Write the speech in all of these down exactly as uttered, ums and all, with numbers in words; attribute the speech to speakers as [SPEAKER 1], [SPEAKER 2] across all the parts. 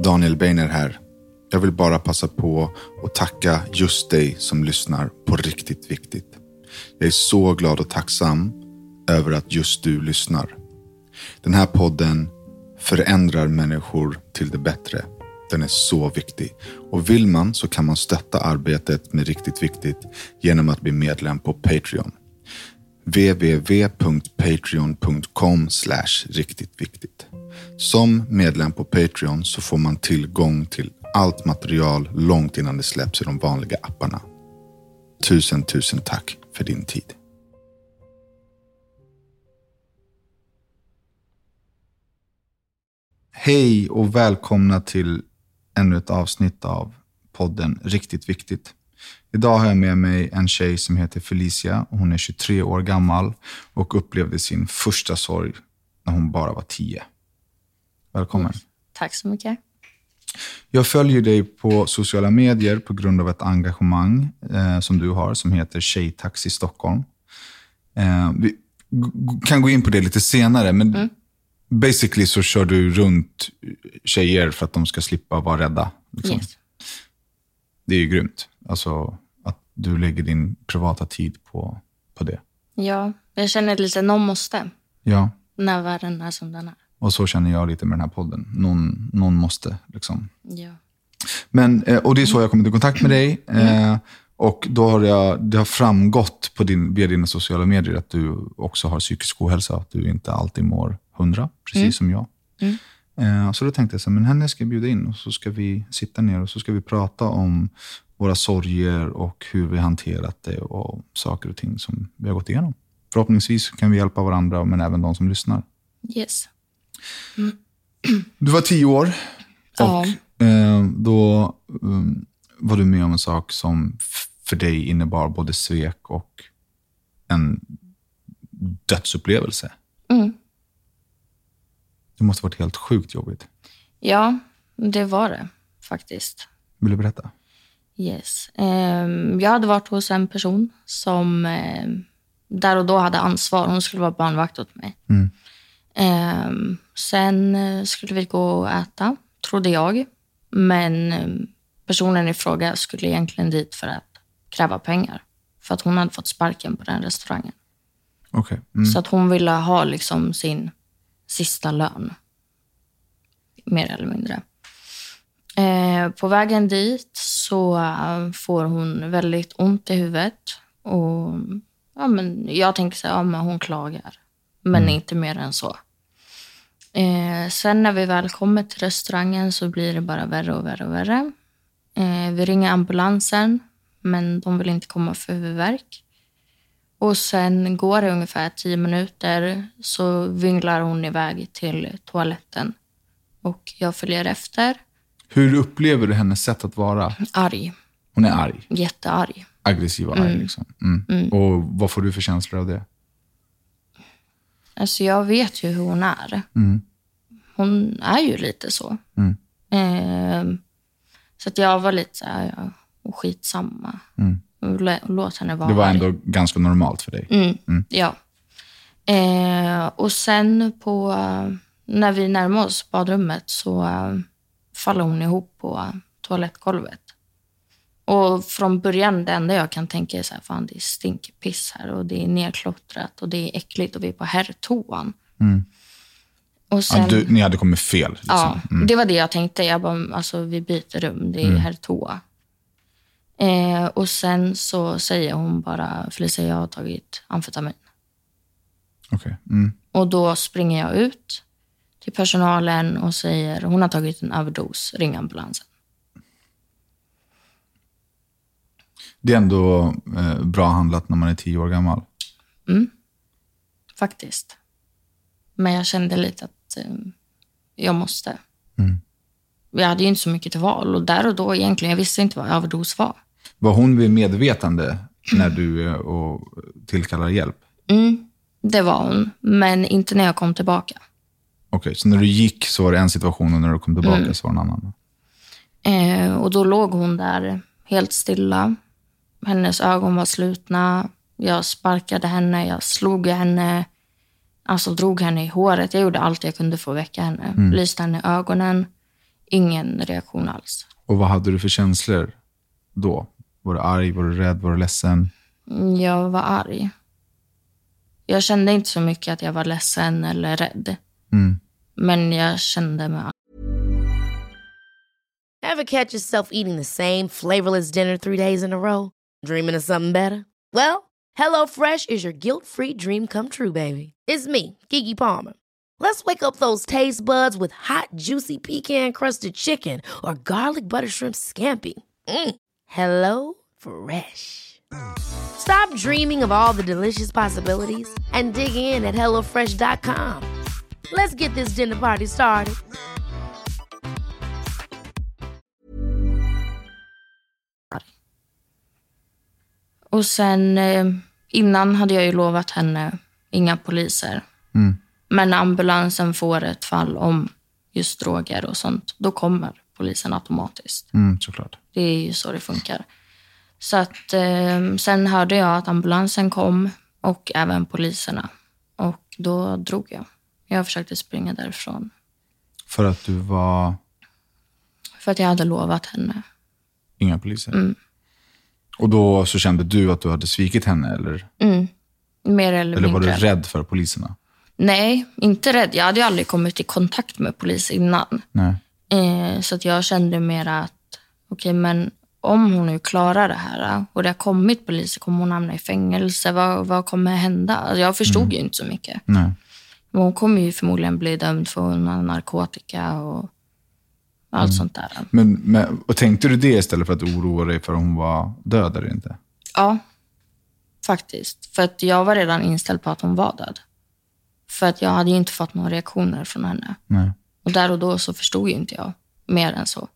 [SPEAKER 1] Daniel Beiner här. Jag vill bara passa på att tacka just dig som lyssnar på Riktigt Viktigt. Jag är så glad och tacksam över att just du lyssnar. Den här podden förändrar människor till det bättre. Den är så viktig. Och vill man så kan man stötta arbetet med Riktigt Viktigt genom att bli medlem på Patreon. w w w punkt patreon punkt com slash riktigt viktigt. Som medlem på Patreon så får man tillgång till allt material långt innan det släpps i de vanliga apparna. Tusen, tusen tack för din tid. Hej och välkomna till ännu ett avsnitt av podden Riktigt Viktigt. Idag har jag med mig en tjej som heter Felicia. Hon är tjugotre år gammal och upplevde sin första sorg när hon bara var tio. Välkommen.
[SPEAKER 2] Tack så mycket. Jag
[SPEAKER 1] följer dig på sociala medier på grund av ett engagemang eh, som du har som heter Tjejtaxi Stockholm. Eh, vi g- kan gå in på det lite senare, men mm. basically så kör du runt tjejer för att de ska slippa vara rädda. Liksom.
[SPEAKER 2] Yes.
[SPEAKER 1] Det är ju grymt. Alltså att du lägger din privata tid på, på det.
[SPEAKER 2] Ja, jag känner lite någon måste.
[SPEAKER 1] Ja.
[SPEAKER 2] När världen är som den är.
[SPEAKER 1] Och så känner jag lite med den här podden. Någon, någon måste liksom.
[SPEAKER 2] Ja.
[SPEAKER 1] Men, och det är så jag kommit i kontakt med dig. Mm. Och då har jag, det har framgått på din, via dina sociala medier att du också har psykisk ohälsa. Att du inte alltid mår hundra, precis mm. som jag. Mm. Så då tänkte jag så här, men henne ska jag bjuda in och så ska vi sitta ner och så ska vi prata om våra sorger och hur vi hanterat det och saker och ting som vi har gått igenom. Förhoppningsvis kan vi hjälpa varandra, men även de som lyssnar.
[SPEAKER 2] Yes. Mm.
[SPEAKER 1] Du var tio år och
[SPEAKER 2] ja.
[SPEAKER 1] eh, då um, var du med om en sak som f- för dig innebar både svek och en dödsupplevelse.
[SPEAKER 2] Mm.
[SPEAKER 1] Det måste ha varit helt sjukt jobbigt.
[SPEAKER 2] Ja, det var det faktiskt.
[SPEAKER 1] Vill du berätta?
[SPEAKER 2] Yes. Um, jag hade varit hos en person som um, där och då hade ansvar. Hon skulle vara barnvakt åt mig.
[SPEAKER 1] Mm.
[SPEAKER 2] Um, sen skulle vi gå och äta, trodde jag. Men um, personen i fråga skulle egentligen dit för att kräva pengar. För att hon hade fått sparken på den restaurangen.
[SPEAKER 1] Okay. Mm.
[SPEAKER 2] Så att hon ville ha liksom sin sista lön. Mer eller mindre. Eh, på vägen dit så uh, får hon väldigt ont i huvudet. Och ja, men jag tänker så här, ja, men hon klagar. Men mm. inte mer än så. Eh, sen när vi väl kommer till restaurangen så blir det bara värre och värre och värre. Eh, vi ringer ambulansen, men de vill inte komma för huvudvärk. Och sen går det ungefär tio minuter så vinglar hon iväg till toaletten. Och jag följer efter.
[SPEAKER 1] Hur upplever du hennes sätt att vara?
[SPEAKER 2] Arg.
[SPEAKER 1] Hon är arg?
[SPEAKER 2] Jättearg.
[SPEAKER 1] Aggressiv och arg
[SPEAKER 2] mm.
[SPEAKER 1] liksom. Mm.
[SPEAKER 2] Mm.
[SPEAKER 1] Och vad får du för känslor av det?
[SPEAKER 2] Alltså jag vet ju hur hon är.
[SPEAKER 1] Mm.
[SPEAKER 2] Hon är ju lite så.
[SPEAKER 1] Mm.
[SPEAKER 2] Eh, så att jag var lite så här, ja, skitsamma.
[SPEAKER 1] Mm.
[SPEAKER 2] Och låt henne vara.
[SPEAKER 1] Det var ändå arg. Ganska normalt för dig.
[SPEAKER 2] Mm. Mm. Ja. Eh, och sen på när vi närmar oss badrummet så uh, faller hon ihop på uh, toalettgolvet. Och från början det enda jag kan tänka är så här, fan det är stinkpiss här och det är nedklottrat och det är äckligt och vi är på herrtoan.
[SPEAKER 1] Mm.
[SPEAKER 2] Och sen,
[SPEAKER 1] ja, du, ni hade kommit fel. Liksom.
[SPEAKER 2] Ja,
[SPEAKER 1] mm.
[SPEAKER 2] det var det jag tänkte. Jag bara, alltså vi byter rum, det är
[SPEAKER 1] mm.
[SPEAKER 2] herrtoa. Eh, och sen så säger hon bara, Felicia, jag har tagit amfetamin.
[SPEAKER 1] Okay. Mm.
[SPEAKER 2] Och då springer jag ut till personalen och säger, hon har tagit en överdos, ring ambulansen.
[SPEAKER 1] Det är ändå eh, bra handlat när man är tio år gammal.
[SPEAKER 2] Mm, faktiskt. Men jag kände lite att eh, jag måste.
[SPEAKER 1] Mm.
[SPEAKER 2] Jag hade ju inte så mycket till val. Och där och då egentligen, jag visste inte vad överdos var.
[SPEAKER 1] Var hon vid medvetande när du och tillkallade hjälp?
[SPEAKER 2] Mm, det var hon. Men inte när jag kom tillbaka.
[SPEAKER 1] Okej, okay, så när du gick så var det en situation och när du kom tillbaka mm. så var det en annan?
[SPEAKER 2] Eh, och då låg hon där helt stilla. Hennes ögon var slutna. Jag sparkade henne, jag slog henne. Alltså drog henne i håret. Jag gjorde allt jag kunde för att väcka henne. Mm. Lyste henne i ögonen. ingen reaktion alls.
[SPEAKER 1] Och vad hade du för känslor då? Var du arg, var du rädd, var du ledsen?
[SPEAKER 2] Jag var arg. Jag kände inte så mycket att jag var ledsen eller rädd.
[SPEAKER 1] Mm.
[SPEAKER 2] Men jag kände mig arg.
[SPEAKER 3] Ever catch yourself eating the same flavorless dinner three days in a row? Dreaming of something better? Well, HelloFresh is your guilt-free dream come true, baby. It's me, Keke Palmer. Let's wake up those taste buds with hot, juicy pecan-crusted chicken or garlic butter shrimp scampi. Mm. Hello Fresh. Stop dreaming of all the delicious possibilities and dig in at hello fresh dot com. Let's get this dinner party started.
[SPEAKER 2] Och sen eh, innan hade jag ju lovat henne inga poliser.
[SPEAKER 1] Mm.
[SPEAKER 2] Men när ambulansen får ett fall om just droger och sånt, då kommer polisen automatiskt.
[SPEAKER 1] Mm, såklart.
[SPEAKER 2] Det är ju så det funkar. Så att eh, sen hörde jag att ambulansen kom och även poliserna. Och då drog jag. Jag försökte springa därifrån.
[SPEAKER 1] För att du var...
[SPEAKER 2] För att jag hade lovat henne.
[SPEAKER 1] Inga poliser?
[SPEAKER 2] Mm.
[SPEAKER 1] Och då så kände du att du hade svikit henne, eller?
[SPEAKER 2] Mm. Mer eller,
[SPEAKER 1] eller var
[SPEAKER 2] mindre.
[SPEAKER 1] du rädd för poliserna?
[SPEAKER 2] Nej, inte rädd. Jag hade ju aldrig kommit i kontakt med polis innan.
[SPEAKER 1] Nej.
[SPEAKER 2] Eh, så att jag kände mer att okej, okay, men om hon nu klarar det här och det har kommit poliser, kommer hon hamna i fängelse? Vad, vad kommer hända? Alltså, jag förstod mm. ju inte så mycket.
[SPEAKER 1] Nej.
[SPEAKER 2] Men hon kommer ju förmodligen bli dömd för narkotika och allt mm. sånt där.
[SPEAKER 1] Men, men och tänkte du det istället för att oroa dig för om hon var död eller inte?
[SPEAKER 2] Ja, faktiskt. För att jag var redan inställd på att hon var död. För att jag hade ju inte fått några reaktioner från henne.
[SPEAKER 1] Nej.
[SPEAKER 2] Och där och då så förstod ju inte jag mer än så.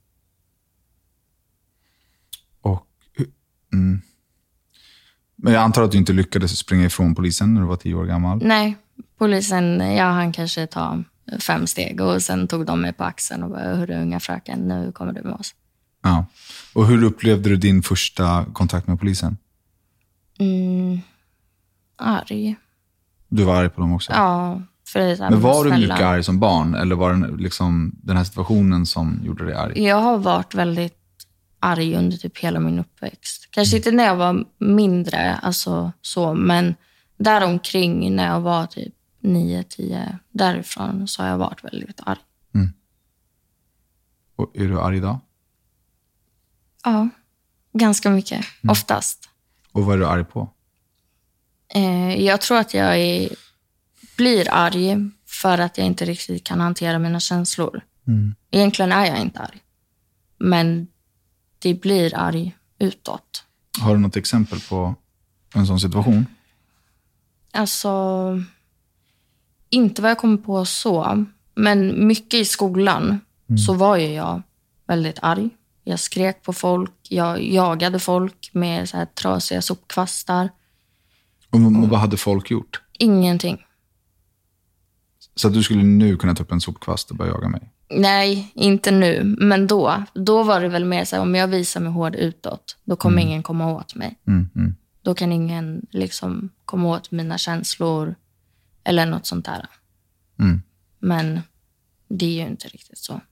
[SPEAKER 1] Och mm. Men jag antar att du inte lyckades springa ifrån polisen när du var tio år gammal?
[SPEAKER 2] Nej, polisen, jag hann kanske ta fem steg och sen tog de mig på axeln och bara, hörru unga fröken, nu kommer du med oss.
[SPEAKER 1] Ja. Och hur upplevde du din första kontakt med polisen?
[SPEAKER 2] Mm, arg.
[SPEAKER 1] Du var arg på dem också?
[SPEAKER 2] Ja. För det är så här,
[SPEAKER 1] men var
[SPEAKER 2] snälla.
[SPEAKER 1] du mycket arg som barn? Eller var det liksom den här situationen som gjorde dig arg?
[SPEAKER 2] Jag har varit väldigt arg under typ hela min uppväxt. Kanske inte när jag var mindre, alltså så, men däromkring när jag var typ nio, tio, därifrån så har jag varit väldigt arg.
[SPEAKER 1] Mm. Och är du arg idag?
[SPEAKER 2] Ja, ganska mycket. Mm. Oftast.
[SPEAKER 1] Och vad är du arg på?
[SPEAKER 2] Eh, jag tror att jag är, blir arg för att jag inte riktigt kan hantera mina känslor.
[SPEAKER 1] Mm.
[SPEAKER 2] Egentligen är jag inte arg. Men det blir arg utåt.
[SPEAKER 1] Har du något exempel på en sån situation?
[SPEAKER 2] Alltså, inte vad jag kommer på så. Men mycket i skolan mm. så var ju jag väldigt arg. Jag skrek på folk. Jag jagade folk med så här trasiga sopkvastar.
[SPEAKER 1] Och, och vad hade folk gjort?
[SPEAKER 2] Ingenting.
[SPEAKER 1] Så att du skulle nu kunna ta upp en sopkvast och börja jaga mig?
[SPEAKER 2] Nej, inte nu. Men då, då var det väl mer så här, om jag visar mig hård utåt, då kommer mm. ingen komma åt mig.
[SPEAKER 1] Mm, mm.
[SPEAKER 2] Då kan ingen liksom komma åt mina känslor eller något sånt där.
[SPEAKER 1] Mm.
[SPEAKER 2] Men det är ju inte riktigt så.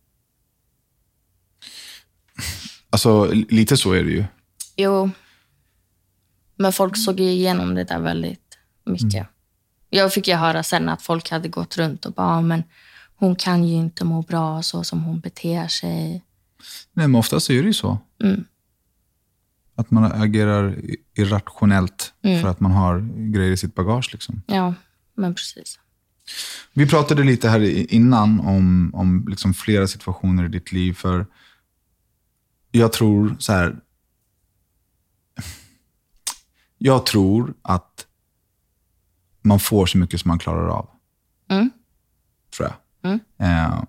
[SPEAKER 1] Alltså, lite så är det ju.
[SPEAKER 2] Jo. Men folk såg igenom det där väldigt mycket. Mm. Jag fick ju höra sen att folk hade gått runt och bara, men hon kan ju inte må bra så som hon beter sig.
[SPEAKER 1] Nej, men oftast är det ju så.
[SPEAKER 2] Mm.
[SPEAKER 1] Att man agerar irrationellt
[SPEAKER 2] mm.
[SPEAKER 1] för att man har grejer i sitt bagage. Liksom.
[SPEAKER 2] Ja, men precis.
[SPEAKER 1] Vi pratade lite här innan om, om liksom flera situationer i ditt liv. För jag tror så här... Jag tror att man får så mycket som man klarar av.
[SPEAKER 2] Mm.
[SPEAKER 1] Tror jag.
[SPEAKER 2] Mm.
[SPEAKER 1] Eh,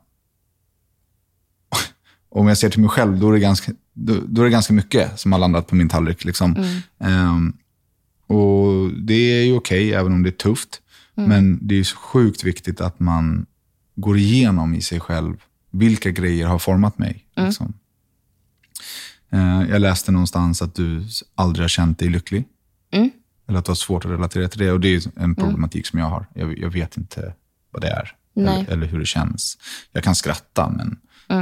[SPEAKER 1] om jag ser till mig själv, då är det ganska, då, då är det ganska mycket som har landat på min tallrik. Liksom.
[SPEAKER 2] Mm.
[SPEAKER 1] Eh, och det är ju okej, även om det är tufft. Mm. Men det är så sjukt viktigt att man går igenom i sig själv vilka grejer har format mig.
[SPEAKER 2] Mm.
[SPEAKER 1] Liksom. Eh, jag läste någonstans att du aldrig har känt dig lycklig.
[SPEAKER 2] Mm.
[SPEAKER 1] Eller att du har svårt att relatera till det. Och det är en problematik mm. som jag har. Jag, jag vet inte vad det är. Eller, eller hur det känns. Jag kan skratta, men...
[SPEAKER 2] Mm.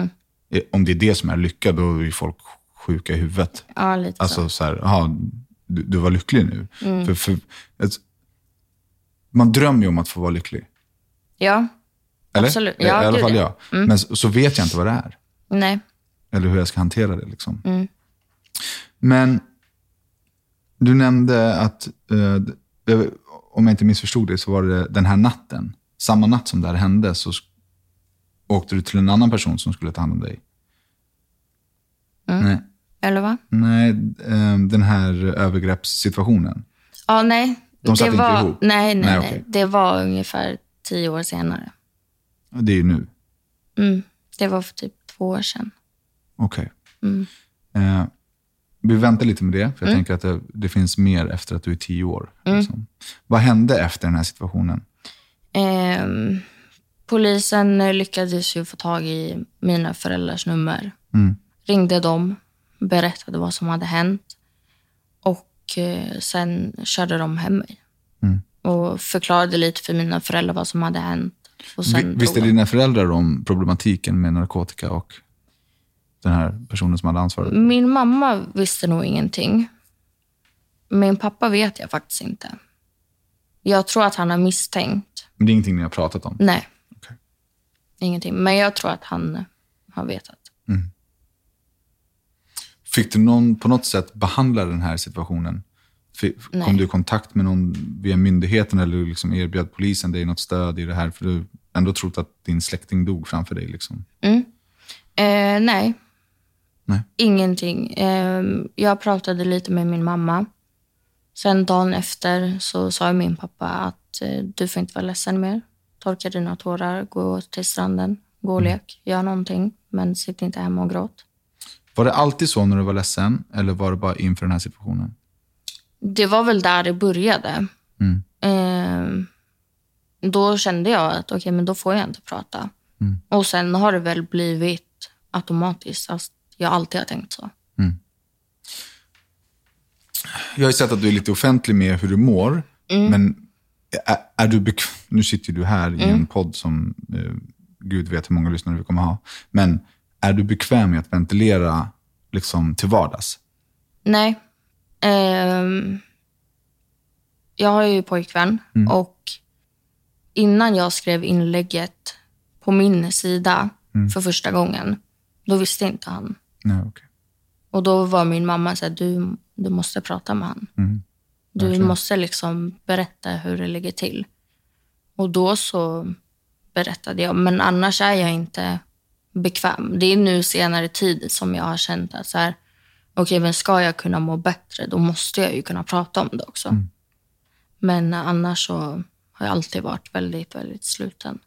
[SPEAKER 1] om det är det som är lycka, då är ju folk sjuka i huvudet.
[SPEAKER 2] Ja, lite
[SPEAKER 1] alltså
[SPEAKER 2] så.
[SPEAKER 1] så här, aha, du, du var lycklig nu.
[SPEAKER 2] Mm.
[SPEAKER 1] För, för, alltså, man drömmer ju om att få vara lycklig.
[SPEAKER 2] Ja,
[SPEAKER 1] eller?
[SPEAKER 2] absolut.
[SPEAKER 1] I,
[SPEAKER 2] Ja,
[SPEAKER 1] I alla
[SPEAKER 2] gud,
[SPEAKER 1] fall
[SPEAKER 2] ja.
[SPEAKER 1] jag.
[SPEAKER 2] Mm.
[SPEAKER 1] Men så, så vet jag inte vad det är.
[SPEAKER 2] Nej.
[SPEAKER 1] Eller hur jag ska hantera det liksom.
[SPEAKER 2] Mm.
[SPEAKER 1] Men du nämnde att, eh, om jag inte missförstod det, så var det den här natten. Samma natt som det här hände så åkte du till en annan person som skulle ta hand om dig.
[SPEAKER 2] Mm.
[SPEAKER 1] Nej.
[SPEAKER 2] Eller vad?
[SPEAKER 1] Nej, eh, den här övergreppssituationen.
[SPEAKER 2] Ja, nej.
[SPEAKER 1] De satt
[SPEAKER 2] det
[SPEAKER 1] inte
[SPEAKER 2] var,
[SPEAKER 1] ihop?
[SPEAKER 2] Nej, nej,
[SPEAKER 1] Nej,
[SPEAKER 2] nej.
[SPEAKER 1] okej.
[SPEAKER 2] Det var ungefär tio år senare.
[SPEAKER 1] Det är ju nu.
[SPEAKER 2] Mm. Det var för typ två år sedan.
[SPEAKER 1] Okej.
[SPEAKER 2] Mm.
[SPEAKER 1] Eh, vi väntar lite med det, för jag
[SPEAKER 2] Mm.
[SPEAKER 1] tänker att det, det finns mer efter att du är tio år.
[SPEAKER 2] Mm.
[SPEAKER 1] Liksom. Vad hände efter den här situationen?
[SPEAKER 2] Ehm, polisen lyckades ju få tag i mina föräldrars nummer.
[SPEAKER 1] Mm.
[SPEAKER 2] Ringde dem, berättade vad som hade hänt. Och eh, sen körde de hem mig.
[SPEAKER 1] Mm.
[SPEAKER 2] Och förklarade lite för mina föräldrar vad som hade hänt. Och sen
[SPEAKER 1] Vi, visste
[SPEAKER 2] drog de.
[SPEAKER 1] dina föräldrar om problematiken med narkotika och den här personen som hade ansvaret?
[SPEAKER 2] Min mamma visste nog ingenting. Min pappa vet jag faktiskt inte. Jag tror att han har misstänkt.
[SPEAKER 1] Men det är ingenting ni har pratat om?
[SPEAKER 2] Nej.
[SPEAKER 1] Okej.
[SPEAKER 2] Ingenting. Men jag tror att han har vetat.
[SPEAKER 1] Mm. Fick du någon på något sätt behandla den här situationen? F-
[SPEAKER 2] Nej.
[SPEAKER 1] Kom du i kontakt med någon via myndigheten eller liksom erbjöd polisen dig något stöd i det här? För du ändå trott att din släkting dog framför dig. Liksom.
[SPEAKER 2] Mm. Eh, nej.
[SPEAKER 1] Nej.
[SPEAKER 2] Ingenting. Eh, jag pratade lite med min mamma. Sen dagen efter så sa min pappa att eh, du får inte vara ledsen mer. Torka dina tårar, gå till stranden, gå och lek, gör någonting. Men sitt inte hemma och gråt.
[SPEAKER 1] Var det alltid så när du var ledsen? Eller var det bara inför den här situationen?
[SPEAKER 2] Det var väl där det började.
[SPEAKER 1] Mm.
[SPEAKER 2] Eh, då kände jag att okej, men då får jag inte prata.
[SPEAKER 1] Mm.
[SPEAKER 2] Och sen har det väl blivit automatiskt. Alltså, jag alltid har tänkt så.
[SPEAKER 1] Mm. Jag har ju sett att du är lite offentlig med hur du mår.
[SPEAKER 2] Mm.
[SPEAKER 1] Men är, är du bekväm? Nu sitter du här i
[SPEAKER 2] Mm.
[SPEAKER 1] en podd som eh, Gud vet hur många lyssnare vi kommer ha. Men är du bekväm med att ventilera liksom, till vardags?
[SPEAKER 2] Nej. Ehm, jag har ju pojkvän.
[SPEAKER 1] Mm.
[SPEAKER 2] Och innan jag skrev inlägget på min sida
[SPEAKER 1] Mm.
[SPEAKER 2] för första gången, då visste inte han.
[SPEAKER 1] Nej, okej.
[SPEAKER 2] Och då var min mamma så här, du, du måste prata med han.
[SPEAKER 1] Mm.
[SPEAKER 2] Du
[SPEAKER 1] Verkligen.
[SPEAKER 2] måste liksom berätta hur det ligger till. Och då så berättade jag. Men annars är jag inte bekväm. Det är nu senare tid som jag har känt att så här, okej, men ska jag kunna må bättre, då måste jag ju kunna prata om det också.
[SPEAKER 1] Mm.
[SPEAKER 2] Men annars så har jag alltid varit väldigt, väldigt sluten.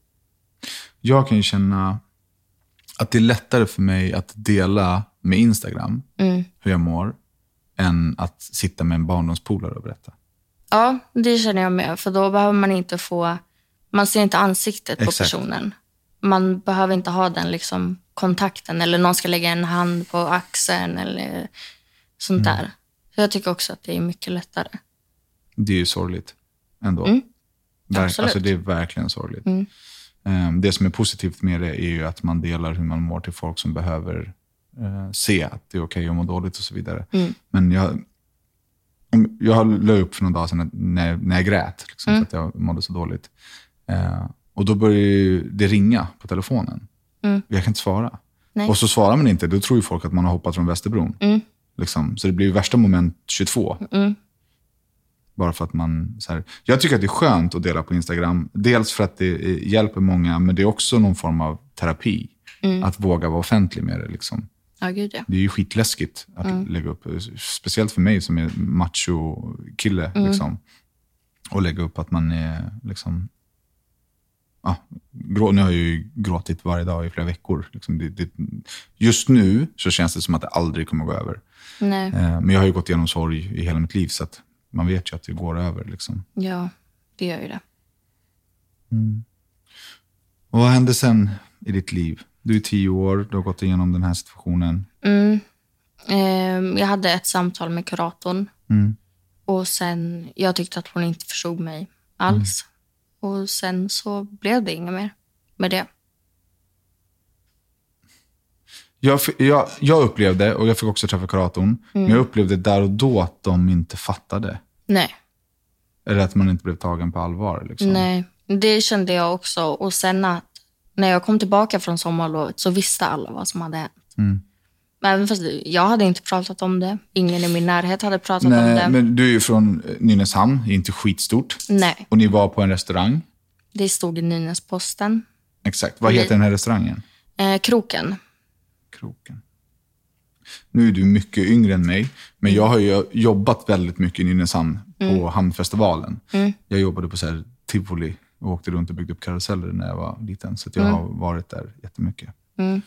[SPEAKER 1] Jag kan ju känna att det är lättare för mig att dela med Instagram
[SPEAKER 2] Mm.
[SPEAKER 1] hur jag mår än att sitta med en barndomspolare och berätta.
[SPEAKER 2] Ja, det känner jag med. För då behöver man inte få... Man ser inte ansiktet på
[SPEAKER 1] Exakt.
[SPEAKER 2] personen. Man behöver inte ha den liksom kontakten. Eller någon ska lägga en hand på axeln eller sånt
[SPEAKER 1] Mm.
[SPEAKER 2] där. Så jag tycker också att det är mycket lättare.
[SPEAKER 1] Det är ju sorgligt ändå.
[SPEAKER 2] Mm.
[SPEAKER 1] Verk,
[SPEAKER 2] Absolut.
[SPEAKER 1] alltså det är verkligen sorgligt.
[SPEAKER 2] Mm.
[SPEAKER 1] Um, det som är positivt med det är ju att man delar hur man mår till folk som behöver uh, se att det är okej att må dåligt och så vidare.
[SPEAKER 2] Mm.
[SPEAKER 1] Men jag, om- jag la upp för någon dag sedan när, när jag grät, liksom,
[SPEAKER 2] Mm.
[SPEAKER 1] för att jag mådde så dåligt. Uh, och då började ju det ringa på telefonen.
[SPEAKER 2] Mm.
[SPEAKER 1] Jag kan inte svara.
[SPEAKER 2] Nej.
[SPEAKER 1] Och så svarar man inte, då tror ju folk att man har hoppat från Västerbron.
[SPEAKER 2] Mm.
[SPEAKER 1] Liksom. Så det blir ju värsta moment tjugotvå.
[SPEAKER 2] Mm.
[SPEAKER 1] Bara för att man... Så här, jag tycker att det är skönt att dela på Instagram. Dels för att det eh, hjälper många, men det är också någon form av terapi.
[SPEAKER 2] Mm.
[SPEAKER 1] Att våga vara offentlig med det. Liksom.
[SPEAKER 2] Ja, gud ja.
[SPEAKER 1] Det är ju skitläskigt att
[SPEAKER 2] Mm.
[SPEAKER 1] lägga upp. Speciellt för mig som är macho-kille.
[SPEAKER 2] Mm.
[SPEAKER 1] Liksom, och lägga upp att man är... Liksom, ja, grå, nu har jag ju gråtit varje dag i flera veckor. Liksom, det, det, just nu så känns det som att det aldrig kommer gå över.
[SPEAKER 2] Nej.
[SPEAKER 1] Eh, men jag har ju gått igenom sorg i hela mitt liv, så att man vet ju att det går över. Liksom.
[SPEAKER 2] Ja, det gör ju det.
[SPEAKER 1] Mm. Och vad hände sen i ditt liv? Du är tio år, du har gått igenom den här situationen.
[SPEAKER 2] Mm. Ehm, jag hade ett samtal med kuratorn.
[SPEAKER 1] Mm.
[SPEAKER 2] Och sen, jag tyckte att hon inte förstod mig alls. Mm. Och sen så blev det inget mer med det.
[SPEAKER 1] Jag, jag, jag upplevde, och jag fick också träffa kuratorn, mm. men jag upplevde där och då att de inte fattade.
[SPEAKER 2] Nej.
[SPEAKER 1] Eller att man inte blev tagen på allvar. Liksom.
[SPEAKER 2] Nej, det kände jag också. Och sen att när jag kom tillbaka från sommarlovet så visste alla vad som hade hänt.
[SPEAKER 1] Mm.
[SPEAKER 2] Men fast jag hade inte pratat om det. Ingen i min närhet hade pratat
[SPEAKER 1] Nej,
[SPEAKER 2] om det.
[SPEAKER 1] Men du är ju från Nynäshamn, det är inte skitstort.
[SPEAKER 2] Nej.
[SPEAKER 1] Och ni var på en restaurang.
[SPEAKER 2] Det stod i Nynäsposten.
[SPEAKER 1] Exakt, vad heter den här restaurangen?
[SPEAKER 2] Eh, Kroken.
[SPEAKER 1] Kroken. Nu är du mycket yngre än mig, men jag har ju jobbat väldigt mycket i Nynäshamn på mm. Hamnfestivalen. Mm. Jag jobbade på så här tivoli och åkte runt och byggde upp karuseller när jag var liten. Så att jag mm. har varit där jättemycket. Mm.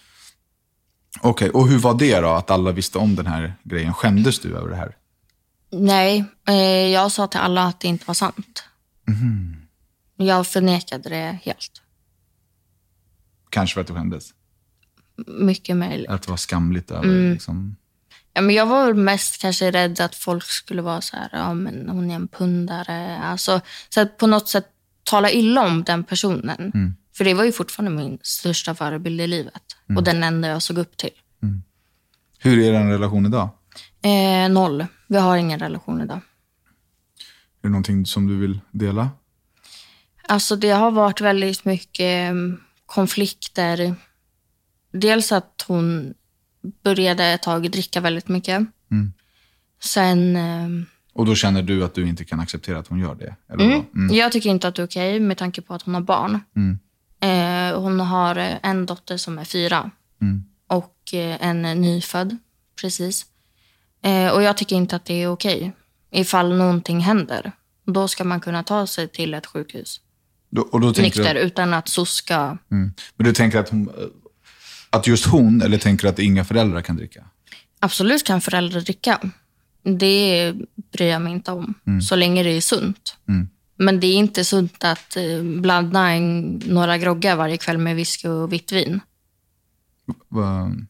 [SPEAKER 1] Okej, okay, och hur var det då? Att alla visste om den här grejen. Skämdes du över det här?
[SPEAKER 2] Nej, eh, jag sa till alla att det inte var sant. Mm. Jag förnekade det helt.
[SPEAKER 1] Kanske för att du skämdes?
[SPEAKER 2] Mycket möjligt.
[SPEAKER 1] Att det var skamligt över
[SPEAKER 2] mm.
[SPEAKER 1] liksom...
[SPEAKER 2] Ja, men jag var mest kanske rädd att folk skulle vara så här, ja men hon är en pundare. Alltså, så att på något sätt tala illa om den personen. Mm. För det var ju fortfarande min största förebild i livet. Mm. Och den enda jag såg upp till.
[SPEAKER 1] Mm. Hur är den relation idag?
[SPEAKER 2] Eh, noll. Vi har ingen relation idag.
[SPEAKER 1] Är det någonting som du vill dela?
[SPEAKER 2] Alltså det har varit väldigt mycket konflikter. Dels att hon började ett tag dricka väldigt mycket. Mm. Sen...
[SPEAKER 1] Och då känner du att du inte kan acceptera att hon gör det? Eller
[SPEAKER 2] mm. Mm. Jag tycker inte att det är okej med tanke på att hon har barn. Mm. Eh, hon har en dotter som är fyra. Mm. Och en nyfödd, precis. Eh, och jag tycker inte att det är okej. Ifall någonting händer, då ska man kunna ta sig till ett sjukhus.
[SPEAKER 1] Då, och då
[SPEAKER 2] nykter,
[SPEAKER 1] du...
[SPEAKER 2] utan att så ska...
[SPEAKER 1] Mm. Men du tänker att, hon, att just hon, eller tänker att inga föräldrar kan dricka?
[SPEAKER 2] Absolut kan föräldrar dricka. Det bryr jag mig inte om. Mm. Så länge det är sunt. Mm. Men det är inte sunt att blanda en, några groggar varje kväll med whisky och vitt vin.
[SPEAKER 1] Vad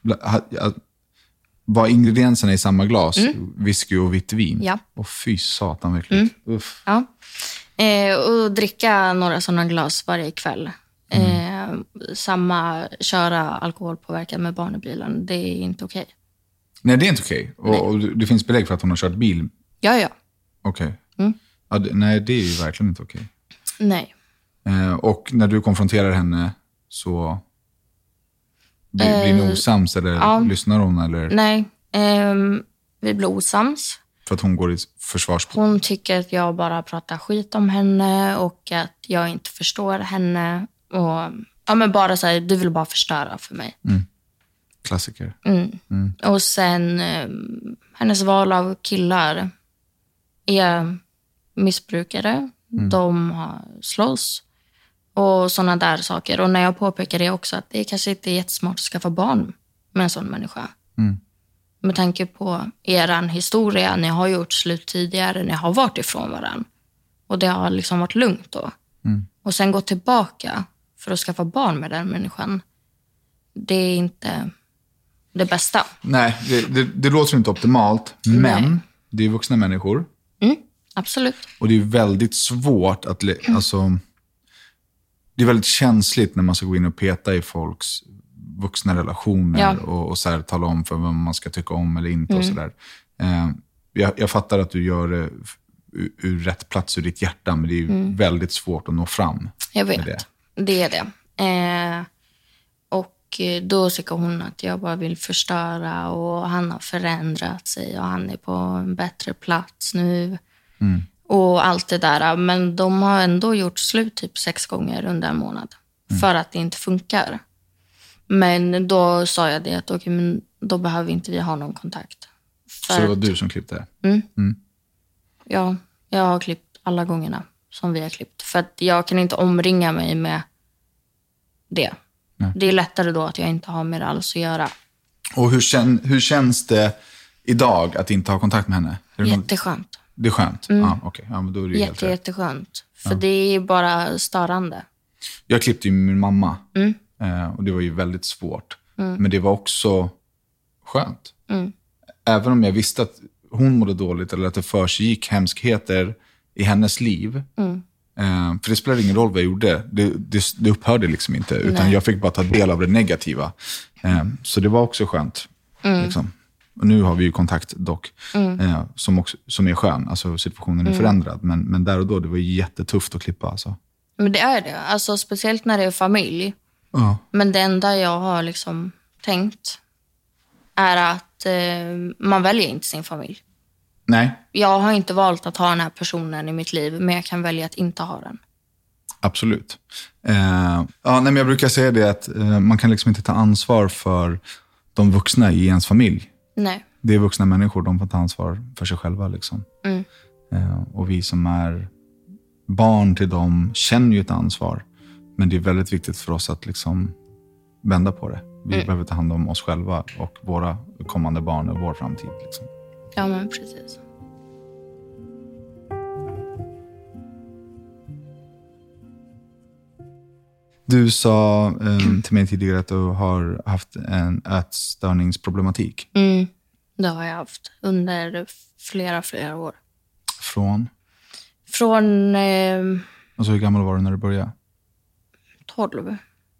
[SPEAKER 1] var ingredienserna i samma glas? Mm. Whisky och vitt vin?
[SPEAKER 2] Ja.
[SPEAKER 1] Och fy satan, verkligen.
[SPEAKER 2] Mm. Uff. Ja. Eh, och dricka några sådana glas varje kväll. Mm. Eh, samma, köra alkoholpåverkan med barn i bilen. Det är inte okej. Okay.
[SPEAKER 1] Nej, det är inte okej. Okay. Och, och det finns belägg för att hon har kört bil?
[SPEAKER 2] Ja, ja.
[SPEAKER 1] Okej. Okay.
[SPEAKER 2] Mm.
[SPEAKER 1] Ja, nej, det är ju verkligen inte okej.
[SPEAKER 2] Okay. Nej.
[SPEAKER 1] Eh, och när du konfronterar henne så blir, eh, blir ni osams eller ja. Lyssnar hon? Eller?
[SPEAKER 2] Nej, eh, vi blir osams.
[SPEAKER 1] För att hon går i försvarsspår?
[SPEAKER 2] Hon tycker att jag bara pratar skit om henne och att jag inte förstår henne. Och ja, men bara så här, du vill bara förstöra för mig.
[SPEAKER 1] Mm. Klassiker.
[SPEAKER 2] Mm. Mm. Och sen eh, hennes val av killar är missbrukare. Mm. De har slåss och sådana där saker. Och när jag påpekar det också, att det kanske inte är jättesmart att skaffa barn med en sån människa. Mm. Med tanke på eran historia, ni har gjort slut tidigare, ni har varit ifrån varandra. Och det har liksom varit lugnt då. Mm. Och sen gå tillbaka för att skaffa barn med den människan. Det är inte det bästa.
[SPEAKER 1] Nej, det, det, det låter inte optimalt. Men Nej. Det är vuxna människor.
[SPEAKER 2] Mm, absolut.
[SPEAKER 1] Och det är väldigt svårt att... Mm. Alltså, det är väldigt känsligt när man ska gå in och peta i folks vuxna relationer. Ja. Och, och så här, tala om för vad man ska tycka om eller inte. Mm. Och så där. Eh, jag, jag fattar att du gör det ur, ur rätt plats ur ditt hjärta. Men det är mm. väldigt svårt att nå fram.
[SPEAKER 2] Jag vet, det. det är det. Eh, och då tycker hon att jag bara vill förstöra. Och han har förändrat sig. Och han är på en bättre plats nu. Mm. Och allt det där. Men de har ändå gjort slut typ sex gånger under en månad. Mm. För att det inte funkar. Men då sa jag det att okej, men då behöver inte vi ha någon kontakt. För
[SPEAKER 1] Så det var du som klippte?
[SPEAKER 2] Mm. Mm. Ja, jag har klippt alla gångerna som vi har klippt. För att jag kan inte omringa mig med det. Nej. Det är lättare då att jag inte har med det alls att göra.
[SPEAKER 1] Och hur, kän, hur känns det idag att inte ha kontakt med henne? Är det
[SPEAKER 2] Jätteskönt.
[SPEAKER 1] Något... Det är skönt? Mm. Ah, okay. Ja, men då är det
[SPEAKER 2] Jätte,
[SPEAKER 1] helt rätt.
[SPEAKER 2] Jätteskönt. För ja. Det är bara störande.
[SPEAKER 1] Jag klippte ju min mamma.
[SPEAKER 2] Mm.
[SPEAKER 1] Eh, och det var ju väldigt svårt.
[SPEAKER 2] Mm.
[SPEAKER 1] Men det var också skönt.
[SPEAKER 2] Mm.
[SPEAKER 1] Även om jag visste att hon mådde dåligt eller att det försiggick hemskheter i hennes liv.
[SPEAKER 2] Mm.
[SPEAKER 1] Eh, för det spelade ingen roll vad jag gjorde. Det, det, det upphörde liksom inte. Utan Nej. Jag fick bara ta del av det negativa. Eh, så det var också skönt. Mm. Liksom. Och nu har vi ju kontakt dock, mm. eh, som, också, som är skön. Alltså situationen är mm. förändrad. Men, men där och då, det var jättetufft att klippa. Alltså.
[SPEAKER 2] Men det är det. Alltså, speciellt när det är familj.
[SPEAKER 1] Ja.
[SPEAKER 2] Men det enda jag har liksom tänkt är att eh, man väljer inte sin familj.
[SPEAKER 1] Nej.
[SPEAKER 2] Jag har inte valt att ha den här personen i mitt liv, men jag kan välja att inte ha den.
[SPEAKER 1] Absolut. Eh, ja, nej, men jag brukar säga det att eh, man kan liksom inte ta ansvar för de vuxna i ens familj.
[SPEAKER 2] Nej.
[SPEAKER 1] Det är vuxna människor, de får ta ansvar för sig själva. Liksom.
[SPEAKER 2] Mm.
[SPEAKER 1] Eh, och vi som är barn till dem känner ju ett ansvar. Men det är väldigt viktigt för oss att liksom vända på det. Vi mm. behöver ta hand om oss själva och våra kommande barn och vår framtid. Liksom.
[SPEAKER 2] Ja, men precis.
[SPEAKER 1] Du sa eh, till mig tidigare att du har haft en ätstörningsproblematik.
[SPEAKER 2] Mm, det har jag haft under flera, flera år.
[SPEAKER 1] Från?
[SPEAKER 2] Från... Eh,
[SPEAKER 1] alltså hur gammal var du när du började?
[SPEAKER 2] tolv.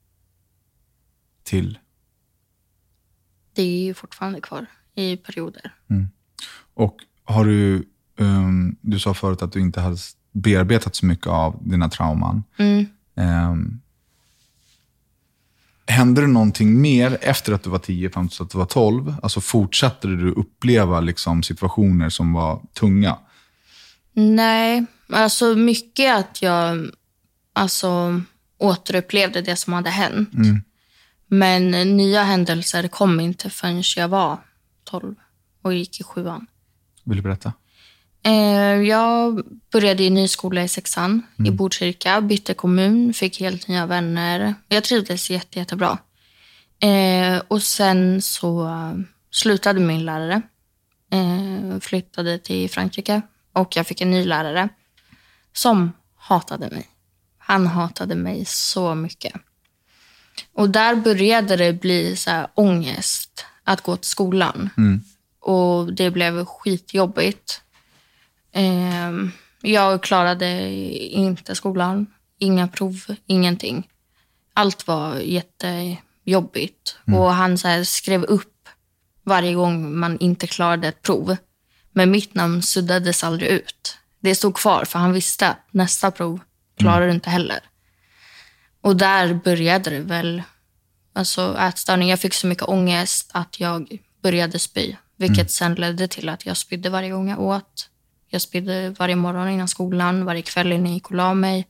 [SPEAKER 1] Till?
[SPEAKER 2] Det är ju fortfarande kvar i perioder.
[SPEAKER 1] Mm. Och har du... Um, du sa förut att du inte hade bearbetat så mycket av dina trauman.
[SPEAKER 2] Mm.
[SPEAKER 1] Um, hände det någonting mer efter att du var tio fram till att du var tolv? Alltså fortsatte du uppleva liksom situationer som var tunga?
[SPEAKER 2] Nej, alltså mycket att jag alltså, återupplevde det som hade hänt.
[SPEAKER 1] Mm.
[SPEAKER 2] Men nya händelser kom inte förrän jag var tolv och gick i sjuan.
[SPEAKER 1] Vill du berätta?
[SPEAKER 2] Eh, jag började i ny skola i sexan mm. i Botkyrka, bytte kommun, fick helt nya vänner. Jag trivdes jätte, jättebra. Eh, och sen så slutade min lärare. Eh, flyttade till Frankrike och jag fick en ny lärare som hatade mig. Han hatade mig så mycket. Och där började det bli så här ångest att gå till skolan.
[SPEAKER 1] Mm.
[SPEAKER 2] Och det blev skitjobbigt. Eh, jag klarade inte skolan. Inga prov, ingenting. Allt var jättejobbigt. Mm. Och han så här skrev upp varje gång man inte klarade ett prov. Men mitt namn suddades aldrig ut. Det stod kvar för han visste att nästa prov klarar mm. du inte heller. Och där började det väl. Alltså ätstörning. Jag fick så mycket ångest att jag började spy. Vilket mm. sen ledde till att jag spydde varje gång jag åt. Jag spydde varje morgon innan skolan. Varje kväll innan jag gick och la mig.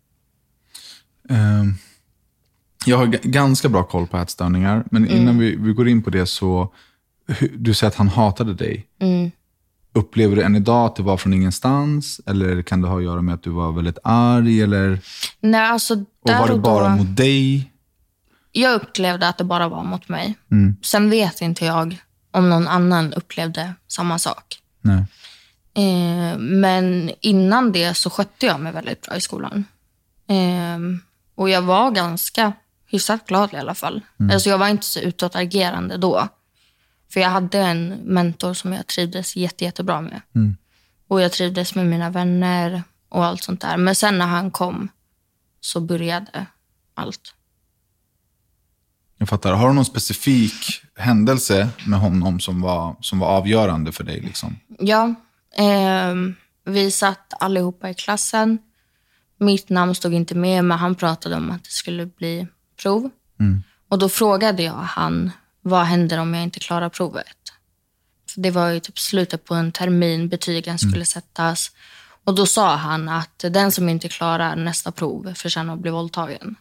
[SPEAKER 1] Um, jag har g- ganska bra koll på ätstörningar. Men innan mm. vi, vi går in på det så. Du säger att han hatade dig.
[SPEAKER 2] Mm.
[SPEAKER 1] Upplever du än idag att det var från ingenstans? Eller kan det ha att göra med att du var väldigt arg? Eller?
[SPEAKER 2] Nej, alltså där
[SPEAKER 1] och var det
[SPEAKER 2] och
[SPEAKER 1] bara
[SPEAKER 2] då,
[SPEAKER 1] mot dig?
[SPEAKER 2] Jag upplevde att det bara var mot mig.
[SPEAKER 1] Mm.
[SPEAKER 2] Sen vet inte jag om någon annan upplevde samma sak.
[SPEAKER 1] Nej.
[SPEAKER 2] Eh, men innan det så skötte jag mig väldigt bra i skolan. Eh, och jag var ganska hyfsat glad i alla fall. Mm. Alltså jag var inte så utåtagerande då. För jag hade en mentor som jag trivdes jätte, jättebra med.
[SPEAKER 1] Mm.
[SPEAKER 2] Och jag trivdes med mina vänner och allt sånt där. Men sen när han kom så började allt.
[SPEAKER 1] Jag fattar. Har du någon specifik händelse med honom som var, som var avgörande för dig? Liksom?
[SPEAKER 2] Ja, eh, vi satt allihopa i klassen. Mitt namn stod inte med, men han pratade om att det skulle bli prov.
[SPEAKER 1] Mm.
[SPEAKER 2] Och då frågade jag han, vad händer om jag inte klarar provet? För det var ju typ slutet på en termin, betygen skulle mm. sättas. Och då sa han att den som inte klarar nästa prov förtjänar att bli våldtagen.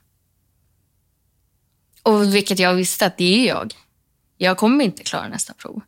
[SPEAKER 2] Och vilket jag visste att det är jag. Jag kommer inte klara nästa prov.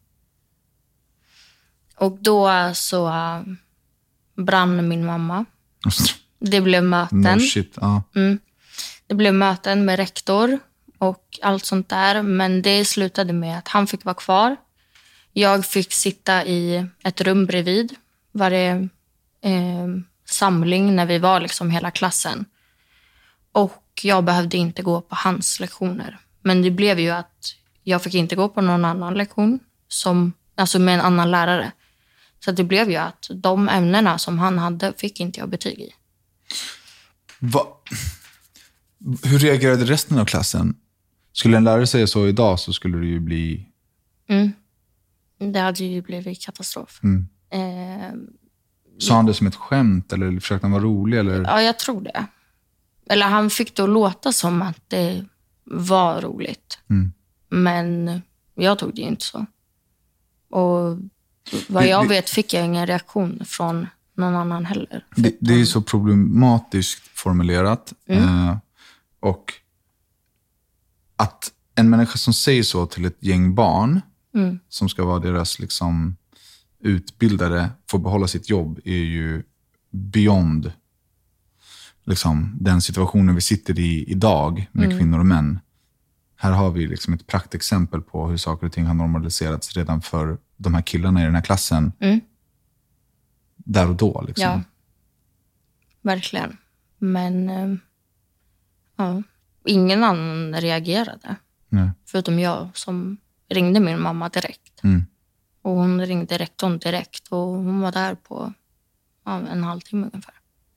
[SPEAKER 2] Och då så brann min mamma. Det blev möten.
[SPEAKER 1] No shit, ja.
[SPEAKER 2] Mm. Det blev möten med rektor och allt sånt där. Men det slutade med att han fick vara kvar. Jag fick sitta i ett rum bredvid varje eh, samling när vi var liksom hela klassen. Och jag behövde inte gå på hans lektioner. Men det blev ju att jag fick inte gå på någon annan lektion. Som, alltså med en annan lärare. Så det blev ju att de ämnena som han hade fick inte jag betyg i.
[SPEAKER 1] Va? Hur reagerade resten av klassen? Skulle en lärare säga så idag så skulle det ju bli...
[SPEAKER 2] Mm. Det hade ju blivit katastrof.
[SPEAKER 1] Mm.
[SPEAKER 2] Eh,
[SPEAKER 1] Sa han det som ett skämt eller försökte han vara rolig? Eller?
[SPEAKER 2] Ja, jag tror det. Eller han fick det att låta som att det var roligt.
[SPEAKER 1] Mm.
[SPEAKER 2] Men jag tog det inte så. Och vad
[SPEAKER 1] Det-
[SPEAKER 2] jag
[SPEAKER 1] det-
[SPEAKER 2] vet fick jag ingen reaktion från någon annan heller.
[SPEAKER 1] Det, det är så problematiskt formulerat.
[SPEAKER 2] Mm.
[SPEAKER 1] Eh, och att en människa som säger så till ett gäng barn
[SPEAKER 2] Mm.
[SPEAKER 1] som ska vara deras liksom, utbildare får behålla sitt jobb är ju beyond liksom, den situationen vi sitter i idag med
[SPEAKER 2] Mm.
[SPEAKER 1] kvinnor och män. Här har vi liksom ett praktexempel på hur saker och ting har normaliserats redan för de här killarna i den här klassen.
[SPEAKER 2] Mm.
[SPEAKER 1] Där och då. Liksom.
[SPEAKER 2] Ja, verkligen. Men eh, ja, ingen annan reagerade.
[SPEAKER 1] Nej.
[SPEAKER 2] Förutom jag som ringde min mamma direkt.
[SPEAKER 1] Mm.
[SPEAKER 2] Och hon ringde rektorn direkt. Och hon var där på ja, en halvtimme ungefär.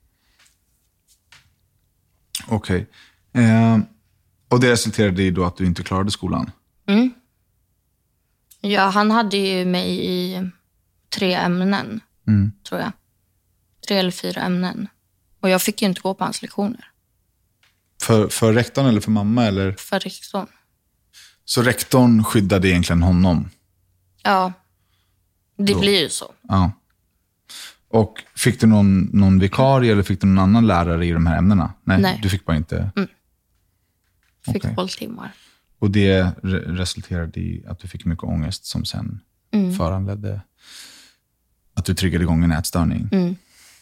[SPEAKER 1] Okej. Eh, och det resulterade i då att du inte klarade skolan?
[SPEAKER 2] Mm. Ja, han hade ju mig i tre ämnen,
[SPEAKER 1] Mm.
[SPEAKER 2] tror jag. Tre eller fyra ämnen. Och jag fick ju inte gå på hans lektioner.
[SPEAKER 1] För, för rektorn eller för mamma? Eller?
[SPEAKER 2] För rektorn.
[SPEAKER 1] Så rektorn skyddade egentligen honom?
[SPEAKER 2] Ja, det
[SPEAKER 1] Då.
[SPEAKER 2] blir ju så.
[SPEAKER 1] Ja. Och fick du någon, någon vikarie eller fick du någon annan lärare i de här ämnena? Nej,
[SPEAKER 2] Nej.
[SPEAKER 1] du fick bara inte.
[SPEAKER 2] Fick
[SPEAKER 1] Okej.
[SPEAKER 2] hålltimmar.
[SPEAKER 1] Och det re- resulterade i att du fick mycket ångest som sen
[SPEAKER 2] Mm.
[SPEAKER 1] föranledde att du triggade igång en ätstörning.
[SPEAKER 2] Mm.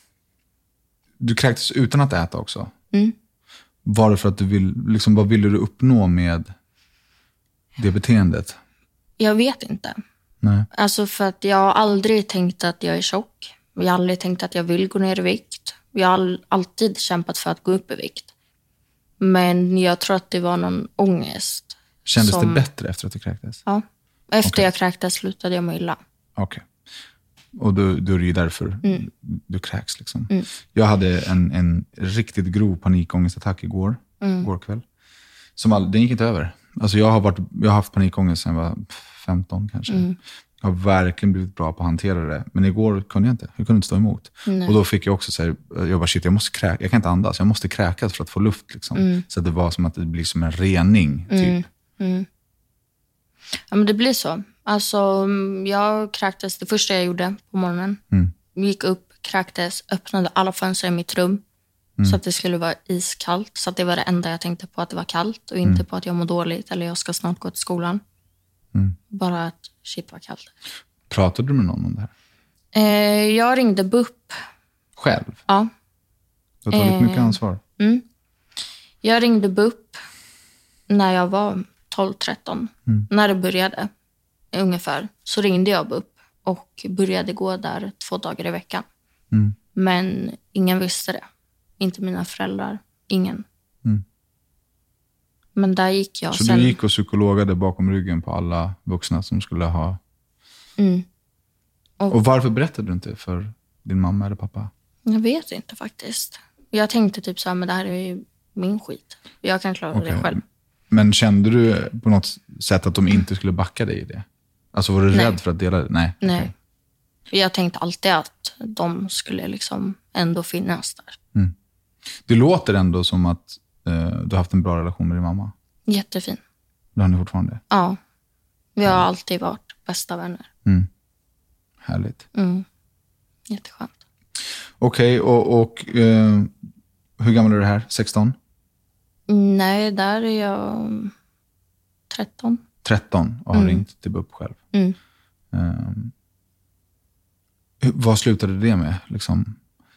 [SPEAKER 1] Du kräktes utan att äta också.
[SPEAKER 2] Mm.
[SPEAKER 1] Var det för att du vill, liksom, vad ville du uppnå med det beteendet?
[SPEAKER 2] Jag vet inte.
[SPEAKER 1] Nej.
[SPEAKER 2] Alltså för att jag har aldrig tänkt att jag är tjock. Jag har aldrig tänkt att jag vill gå ner i vikt. Jag har all, alltid kämpat för att gå upp i vikt. Men jag tror att det var någon ångest.
[SPEAKER 1] Kändes
[SPEAKER 2] som-
[SPEAKER 1] det bättre efter att du kräktes?
[SPEAKER 2] Ja. Efter
[SPEAKER 1] Okej.
[SPEAKER 2] jag kräktes slutade jag må illa.
[SPEAKER 1] Okej. Och då, då är det ju därför
[SPEAKER 2] Mm.
[SPEAKER 1] du kräks. Liksom.
[SPEAKER 2] Mm.
[SPEAKER 1] Jag hade en, en riktigt grov panikångestattack igår,
[SPEAKER 2] Mm.
[SPEAKER 1] igår kväll. Som all, den gick inte över. Alltså jag, har varit, jag har haft panikångest sedan jag var femton kanske.
[SPEAKER 2] Mm.
[SPEAKER 1] Jag har verkligen blivit bra på att hantera det. Men igår kunde jag inte. Jag kunde inte stå emot.
[SPEAKER 2] Nej.
[SPEAKER 1] Och då fick jag också säga, jag bara shit, jag måste kräka. Jag kan inte andas. Jag måste kräkas för att få luft. Liksom.
[SPEAKER 2] Mm.
[SPEAKER 1] Så att det var som att det blir som en rening. Typ.
[SPEAKER 2] Mm. Mm. Ja, men det blir så. Alltså, mm, jag kräktes det första jag gjorde på morgonen.
[SPEAKER 1] Mm.
[SPEAKER 2] Gick upp, kräktes, öppnade alla fönster i mitt rum. Så att det skulle vara iskallt. Så att det var det enda jag tänkte på, att det var kallt. Och inte på att jag mår dåligt eller jag ska snart gå till skolan.
[SPEAKER 1] Mm.
[SPEAKER 2] Bara att shit var kallt.
[SPEAKER 1] Pratade du med någon om det här?
[SPEAKER 2] Eh, jag ringde B U P.
[SPEAKER 1] Själv?
[SPEAKER 2] Ja.
[SPEAKER 1] Du har tagit
[SPEAKER 2] Eh.
[SPEAKER 1] mycket ansvar.
[SPEAKER 2] Mm. Jag ringde B U P när jag var tolv tretton.
[SPEAKER 1] Mm.
[SPEAKER 2] När det började ungefär. Så ringde jag B U P och började gå där två dagar i veckan.
[SPEAKER 1] Mm.
[SPEAKER 2] Men ingen visste det. Inte mina föräldrar. Ingen.
[SPEAKER 1] Mm.
[SPEAKER 2] Men där gick jag
[SPEAKER 1] Så
[SPEAKER 2] sen.
[SPEAKER 1] du gick och psykologade bakom ryggen på alla vuxna som skulle ha...
[SPEAKER 2] Mm.
[SPEAKER 1] Och varför berättade du inte för din mamma eller pappa?
[SPEAKER 2] Jag vet inte faktiskt. Jag tänkte typ så här, men det här är ju min skit. Jag kan klara
[SPEAKER 1] Okej.
[SPEAKER 2] det själv.
[SPEAKER 1] Men kände du på något sätt att de inte skulle backa dig i det? Alltså var du
[SPEAKER 2] Nej.
[SPEAKER 1] rädd för att dela det? Nej.
[SPEAKER 2] Nej.
[SPEAKER 1] okej.
[SPEAKER 2] Jag tänkte alltid att de skulle liksom ändå finnas där.
[SPEAKER 1] Det låter ändå som att eh, du har haft en bra relation med din mamma.
[SPEAKER 2] Jättefin.
[SPEAKER 1] Det har ni fortfarande.
[SPEAKER 2] Ja. Vi har alltid varit bästa vänner.
[SPEAKER 1] Mm. Härligt.
[SPEAKER 2] Mm. Jätteskönt.
[SPEAKER 1] Okej, och, och eh, hur gammal är du här? sexton?
[SPEAKER 2] Nej, där är jag tretton.
[SPEAKER 1] tretton och har
[SPEAKER 2] Mm.
[SPEAKER 1] ringt till B U P själv.
[SPEAKER 2] Mm.
[SPEAKER 1] Um, hur- vad slutade det med? Liksom?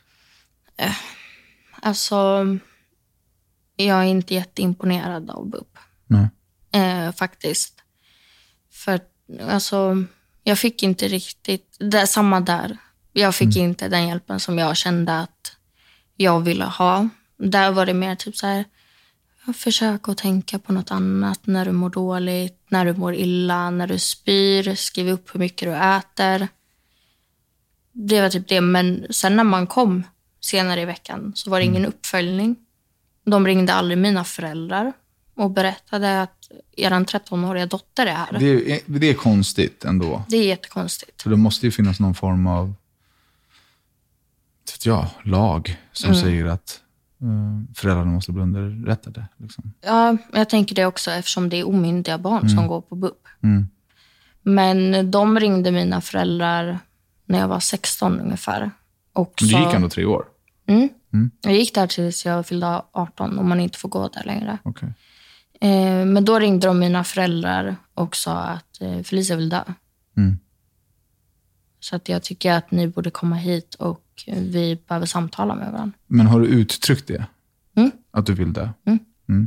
[SPEAKER 2] Alltså, jag är inte jätteimponerad av B U P.
[SPEAKER 1] Nej.
[SPEAKER 2] Eh, faktiskt. För alltså, jag fick inte riktigt, det är samma där. Jag fick inte den hjälpen som jag kände att jag ville ha. Där var det mer typ så här, försök att tänka på något annat när du mår dåligt, när du mår illa, när du spyr, skriv upp hur mycket du äter. Det var typ det, men sen när man kom senare i veckan så var det ingen uppföljning. De ringde aldrig mina föräldrar. och berättade att er trettonåriga dotter är här.
[SPEAKER 1] Det är, det är konstigt ändå.
[SPEAKER 2] Det är jättekonstigt.
[SPEAKER 1] Så det måste ju finnas någon form av ja, lag som mm. säger att uh, föräldrarna måste bli underrättade. Liksom.
[SPEAKER 2] Ja, jag tänker det också eftersom det är omyndiga barn mm. som går på B U P.
[SPEAKER 1] Mm.
[SPEAKER 2] Men de ringde mina föräldrar när jag var sexton ungefär. Och
[SPEAKER 1] Men
[SPEAKER 2] så...
[SPEAKER 1] det gick ändå tre år?
[SPEAKER 2] Mm.
[SPEAKER 1] Mm.
[SPEAKER 2] Jag gick där tills jag fyllde arton och man inte får gå där längre.
[SPEAKER 1] Okay.
[SPEAKER 2] Eh, men då ringde de mina föräldrar och sa att eh, Felicia vill dö.
[SPEAKER 1] Mm.
[SPEAKER 2] Så att jag tycker att ni borde komma hit och vi behöver samtala med varandra.
[SPEAKER 1] Men har du uttryckt det?
[SPEAKER 2] Mm.
[SPEAKER 1] Att du vill dö?
[SPEAKER 2] Mm.
[SPEAKER 1] Mm.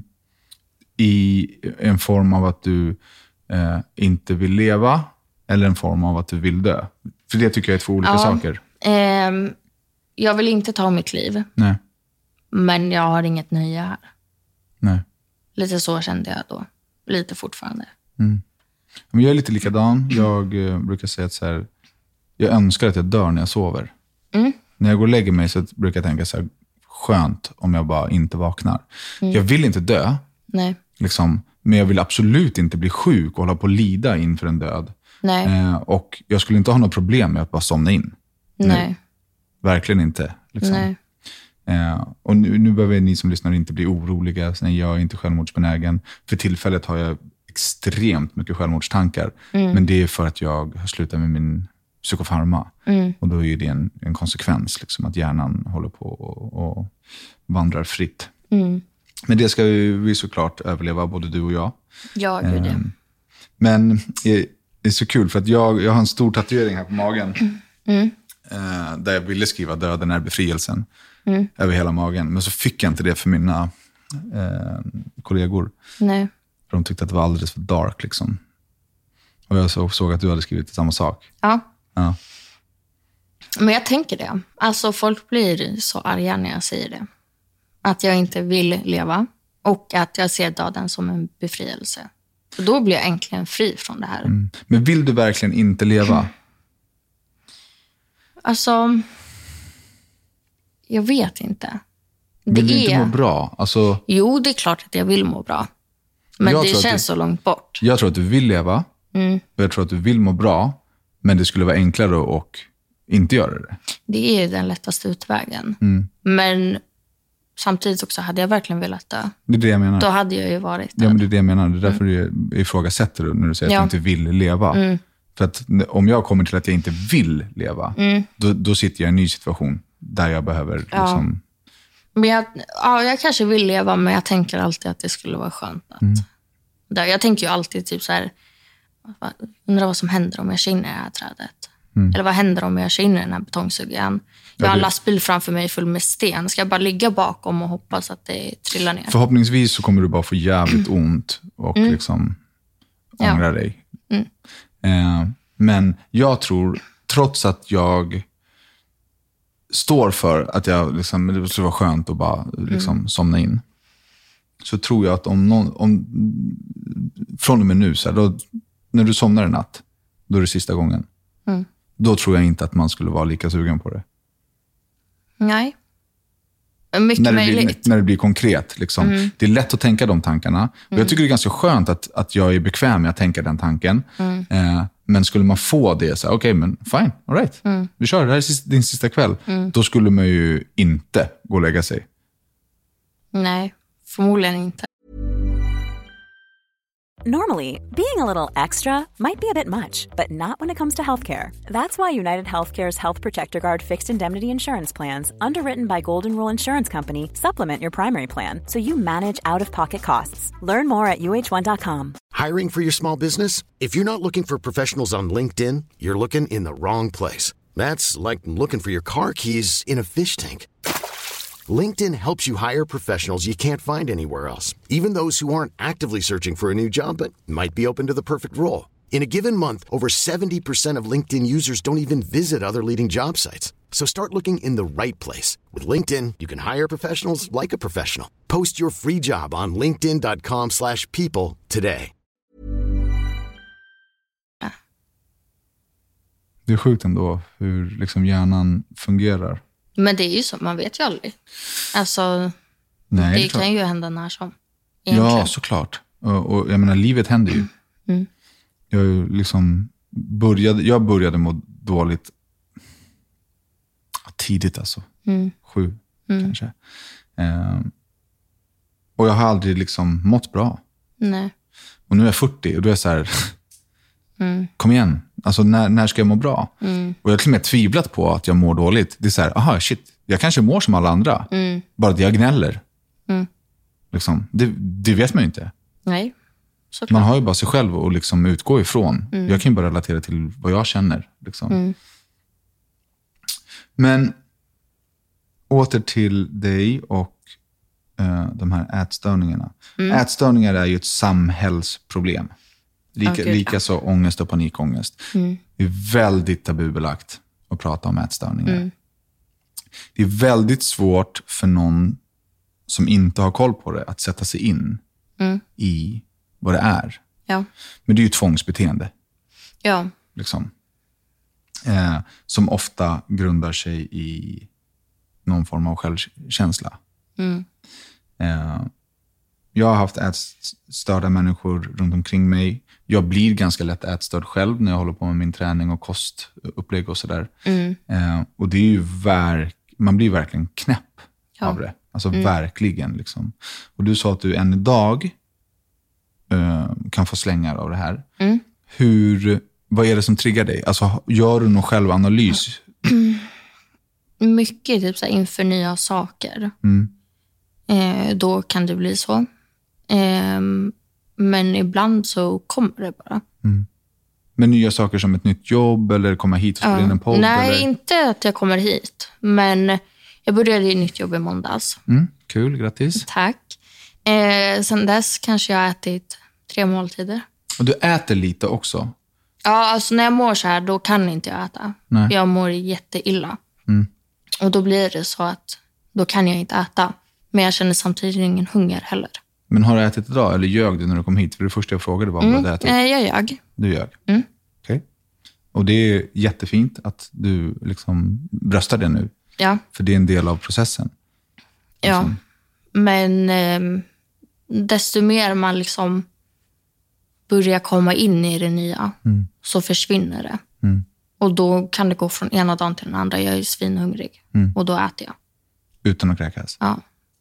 [SPEAKER 1] I en form av att du eh, inte vill leva eller en form av att du vill dö? För det tycker jag är två olika
[SPEAKER 2] ja,
[SPEAKER 1] saker.
[SPEAKER 2] Eh, jag vill inte ta mitt liv.
[SPEAKER 1] Nej.
[SPEAKER 2] Men jag har inget nöje här.
[SPEAKER 1] Nej.
[SPEAKER 2] Lite så kände jag då. Lite fortfarande.
[SPEAKER 1] Mm. Men jag är lite likadan. Jag eh, brukar säga att så här, jag önskar att jag dör när jag sover.
[SPEAKER 2] Mm.
[SPEAKER 1] När jag går och lägger mig så brukar jag tänka så här, skönt om jag bara inte vaknar. Mm. Jag vill inte dö.
[SPEAKER 2] Nej.
[SPEAKER 1] Liksom, men jag vill absolut inte bli sjuk och hålla på att lida inför en död.
[SPEAKER 2] Nej.
[SPEAKER 1] Eh, och jag skulle inte ha något problem med att bara somna in.
[SPEAKER 2] Nej.
[SPEAKER 1] Nu. Verkligen inte. Liksom.
[SPEAKER 2] Nej.
[SPEAKER 1] Eh, och nu, nu behöver ni som lyssnar inte bli oroliga. Så jag är inte självmordsbenägen. För tillfället har jag extremt mycket självmordstankar. Mm. Men det är för att jag har slutat med min psykofarma. Mm. Och då är det en, en konsekvens. Liksom, att hjärnan håller på och, och vandrar fritt.
[SPEAKER 2] Mm.
[SPEAKER 1] Men det ska vi såklart överleva, både du och jag.
[SPEAKER 2] Ja, gud ja. Eh,
[SPEAKER 1] men det är så kul för att jag, jag har en stor tatuering här på magen.
[SPEAKER 2] Mm.
[SPEAKER 1] Eh, där jag ville skriva döden är befrielsen.
[SPEAKER 2] Mm.
[SPEAKER 1] Över hela magen. Men så fick jag inte det för mina eh, kollegor.
[SPEAKER 2] Nej.
[SPEAKER 1] För de tyckte att det var alldeles för dark liksom. Och jag så, såg att du hade skrivit samma sak.
[SPEAKER 2] Ja.
[SPEAKER 1] Ja.
[SPEAKER 2] Men jag tänker det. Alltså folk blir så arga när jag säger det. Att jag inte vill leva. Och att jag ser döden som en befrielse. Och då blir jag äntligen fri från det här.
[SPEAKER 1] Mm. Men vill du verkligen inte leva? Mm.
[SPEAKER 2] Alltså... Jag vet inte.
[SPEAKER 1] Vill det du är... inte må bra? Alltså...
[SPEAKER 2] Jo, det är klart att jag vill må bra. Men jag det känns du... så långt bort.
[SPEAKER 1] Jag tror att du vill leva.
[SPEAKER 2] Mm.
[SPEAKER 1] Och jag tror att du vill må bra. Men det skulle vara enklare att inte göra det.
[SPEAKER 2] Det är den lättaste utvägen.
[SPEAKER 1] Mm.
[SPEAKER 2] Men samtidigt också hade jag verkligen velat dö.
[SPEAKER 1] Det är det jag menar.
[SPEAKER 2] Då hade jag ju varit död.
[SPEAKER 1] Ja, men det är det jag menar. Det är därför mm. jag ifrågasätter du när du säger ja. att du inte vill leva.
[SPEAKER 2] Mm.
[SPEAKER 1] För att om jag kommer till att jag inte vill leva,
[SPEAKER 2] mm.
[SPEAKER 1] då, då sitter jag i en ny situation där jag behöver
[SPEAKER 2] ja.
[SPEAKER 1] liksom...
[SPEAKER 2] Men jag, ja, jag kanske vill leva, men jag tänker alltid att det skulle vara skönt att
[SPEAKER 1] mm.
[SPEAKER 2] dö. Jag tänker ju alltid typ så här, undrar vad som händer om jag kör in i det här trädet.
[SPEAKER 1] Mm.
[SPEAKER 2] Eller vad händer om jag kör in i den här betongsuggaren? Jag har en lastbil framför mig full med sten. Ska jag bara ligga bakom och hoppas att det trillar ner?
[SPEAKER 1] Förhoppningsvis så kommer du bara få jävligt ont och mm. liksom ångra ja. dig.
[SPEAKER 2] Mm.
[SPEAKER 1] Eh, men jag tror, trots att jag står för att jag liksom, det skulle vara skönt att bara liksom mm. somna in, så tror jag att om någon, om, från och med nu, så här, då, när du somnar en natt, då är det sista gången.
[SPEAKER 2] Mm.
[SPEAKER 1] Då tror jag inte att man skulle vara lika sugen på det.
[SPEAKER 2] Nej. Mycket
[SPEAKER 1] när det
[SPEAKER 2] möjligt.
[SPEAKER 1] Blir, när det blir konkret. Liksom. Mm. Det är lätt att tänka de tankarna. Mm. Och jag tycker det är ganska skönt att, att jag är bekväm med att tänka den tanken.
[SPEAKER 2] Mm.
[SPEAKER 1] Eh, men skulle man få det, så okej, okay, men fine, all right.
[SPEAKER 2] Mm.
[SPEAKER 1] Vi kör, det här är sista, din sista kväll.
[SPEAKER 2] Mm.
[SPEAKER 1] Då skulle man ju inte gå och lägga sig.
[SPEAKER 2] Nej, förmodligen inte.
[SPEAKER 4] Normally, being a little extra might be a bit much, but not when it comes to healthcare. That's why United Healthcare's Health Protector Guard fixed indemnity insurance plans, underwritten by Golden Rule Insurance Company, supplement your primary plan so you manage out-of-pocket costs. Learn more at U H one dot com.
[SPEAKER 5] Hiring for your small business? If you're not looking for professionals on LinkedIn, you're looking in the wrong place. That's like looking for your car keys in a fish tank. LinkedIn helps you hire professionals you can't find anywhere else, even those who aren't actively searching for a new job but might be open to the perfect role. In a given month, over seventy percent of LinkedIn users don't even visit other leading job sites. So start looking in the right place. With LinkedIn, you can hire professionals like a professional. Post your free job on linkedin dot com slash people today.
[SPEAKER 1] Det är sjukt ändå hur liksom hjärnan fungerar.
[SPEAKER 2] Men det är ju så, man vet ju aldrig. Alltså,
[SPEAKER 1] Nej,
[SPEAKER 2] det, det kan ju hända när som. egentligen.
[SPEAKER 1] Ja, såklart. Och, och jag menar, livet händer ju.
[SPEAKER 2] Mm.
[SPEAKER 1] Jag liksom började, jag började må dåligt tidigt alltså.
[SPEAKER 2] Mm.
[SPEAKER 1] Sju
[SPEAKER 2] Mm.
[SPEAKER 1] kanske. Um, och jag har aldrig liksom mått bra.
[SPEAKER 2] Nej.
[SPEAKER 1] Och nu är jag fyrtio och då är jag så här,
[SPEAKER 2] Mm.
[SPEAKER 1] kom igen. Alltså när, när ska jag må bra?
[SPEAKER 2] Mm.
[SPEAKER 1] Och jag har till och med tvivlat på att jag mår dåligt. Det är så här, aha shit, jag kanske mår som alla andra.
[SPEAKER 2] Mm.
[SPEAKER 1] Bara att jag gnäller.
[SPEAKER 2] Mm.
[SPEAKER 1] Liksom, det, det vet man ju inte.
[SPEAKER 2] Nej. Såklart.
[SPEAKER 1] Man har ju bara sig själv att liksom utgå ifrån.
[SPEAKER 2] Mm.
[SPEAKER 1] Jag kan ju bara relatera till vad jag känner. Liksom.
[SPEAKER 2] Mm.
[SPEAKER 1] Men åter till dig och uh, de här ätstörningarna.
[SPEAKER 2] Mm.
[SPEAKER 1] Ätstörningar är ju ett samhällsproblem. Lika,
[SPEAKER 2] Ja, gud,
[SPEAKER 1] lika
[SPEAKER 2] ja.
[SPEAKER 1] så ångest och panikångest.
[SPEAKER 2] Mm.
[SPEAKER 1] Det är väldigt tabubelagt att prata om ätstörningar.
[SPEAKER 2] Mm.
[SPEAKER 1] Det är väldigt svårt för någon som inte har koll på det att sätta sig in
[SPEAKER 2] Mm.
[SPEAKER 1] i vad det är.
[SPEAKER 2] Ja.
[SPEAKER 1] Men det är ju tvångsbeteende.
[SPEAKER 2] Ja.
[SPEAKER 1] Liksom. Eh, som ofta grundar sig i någon form av självkänsla.
[SPEAKER 2] Mm.
[SPEAKER 1] Eh, jag har haft ätstörda människor runt omkring mig. Jag blir ganska lätt ätstörd själv när jag håller på med min träning och kostupplägg och sådär.
[SPEAKER 2] Mm.
[SPEAKER 1] Eh, och det är ju verk, man blir verkligen knäpp
[SPEAKER 2] Ja.
[SPEAKER 1] av det. Alltså
[SPEAKER 2] Mm.
[SPEAKER 1] verkligen. Liksom. Och du sa att du än idag eh, kan få slängar av det här.
[SPEAKER 2] Mm.
[SPEAKER 1] Hur, vad är det som triggar dig? Alltså, gör du någon självanalys?
[SPEAKER 2] Mycket typ så här, inför nya saker.
[SPEAKER 1] Mm.
[SPEAKER 2] Eh, då kan det bli så. Eh, men ibland så kommer det bara.
[SPEAKER 1] Med nya saker som ett nytt jobb eller komma hit och spela in en podd?
[SPEAKER 2] Nej,
[SPEAKER 1] eller?
[SPEAKER 2] inte att jag kommer hit. Men jag började i nytt jobb i måndags.
[SPEAKER 1] Mm, kul, grattis.
[SPEAKER 2] Tack. Eh, sen dess kanske jag har ätit tre måltider.
[SPEAKER 1] Och du äter lite också?
[SPEAKER 2] Ja, alltså när jag mår så här, då kan inte jag äta.
[SPEAKER 1] Nej.
[SPEAKER 2] Jag mår jätteilla.
[SPEAKER 1] Mm.
[SPEAKER 2] Och då blir det så att då kan jag inte äta. Men jag känner samtidigt ingen hunger heller.
[SPEAKER 1] Men har du ätit idag eller ljög du när du kom hit? För det första jag frågade var om
[SPEAKER 2] Mm.
[SPEAKER 1] du hade ätit.
[SPEAKER 2] Eh, jag ljög.
[SPEAKER 1] Du ljög?
[SPEAKER 2] Mm.
[SPEAKER 1] Okej. Och det är jättefint att du liksom bröstar det nu.
[SPEAKER 2] Ja,
[SPEAKER 1] För det är en del av processen.
[SPEAKER 2] ja.
[SPEAKER 1] Liksom.
[SPEAKER 2] Men eh, desto mer man liksom börjar komma in i det nya
[SPEAKER 1] Mm.
[SPEAKER 2] så försvinner det.
[SPEAKER 1] Mm.
[SPEAKER 2] Och då kan det gå från ena dagen till den andra. Jag är svinhungrig.
[SPEAKER 1] Mm.
[SPEAKER 2] Och då äter jag.
[SPEAKER 1] Utan att kräkas?
[SPEAKER 2] Ja.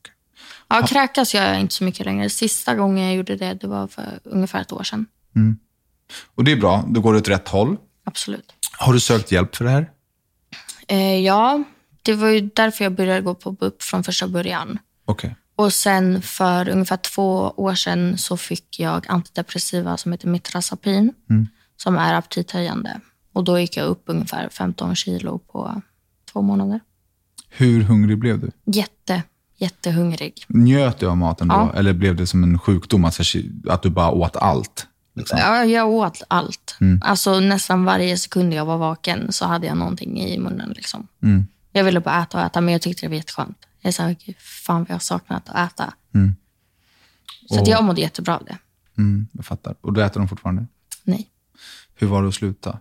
[SPEAKER 2] Ja, kräkas gör jag inte så mycket längre. Sista gången jag gjorde det, det var för ungefär ett år sedan.
[SPEAKER 1] Mm. Och det är bra, då går det åt rätt håll.
[SPEAKER 2] Absolut.
[SPEAKER 1] Har du sökt hjälp för det här?
[SPEAKER 2] Eh, ja, det var ju därför jag började gå på B U P från första början.
[SPEAKER 1] Okej.
[SPEAKER 2] Och sen för ungefär två år sedan så fick jag antidepressiva som heter Mitrazapin.
[SPEAKER 1] Mm.
[SPEAKER 2] Som är aptithöjande. Och då gick jag upp ungefär femton kilo på två månader.
[SPEAKER 1] Hur hungrig blev du?
[SPEAKER 2] Jätte, jättehungrig.
[SPEAKER 1] Njöt du av maten då?
[SPEAKER 2] Ja.
[SPEAKER 1] Eller blev det som en sjukdom att, att du bara åt allt? Liksom?
[SPEAKER 2] Ja, jag åt allt.
[SPEAKER 1] Mm.
[SPEAKER 2] Alltså nästan varje sekund jag var vaken så hade jag någonting i munnen. Liksom.
[SPEAKER 1] Mm.
[SPEAKER 2] Jag ville bara äta och äta, men jag tyckte det var jätteskönt. Jag sa, fan vad jag har saknat att äta.
[SPEAKER 1] Mm.
[SPEAKER 2] Så att
[SPEAKER 1] Och-
[SPEAKER 2] jag mådde jättebra av det.
[SPEAKER 1] Mm, jag fattar. Och du äter dem fortfarande?
[SPEAKER 2] Nej.
[SPEAKER 1] Hur var det att sluta?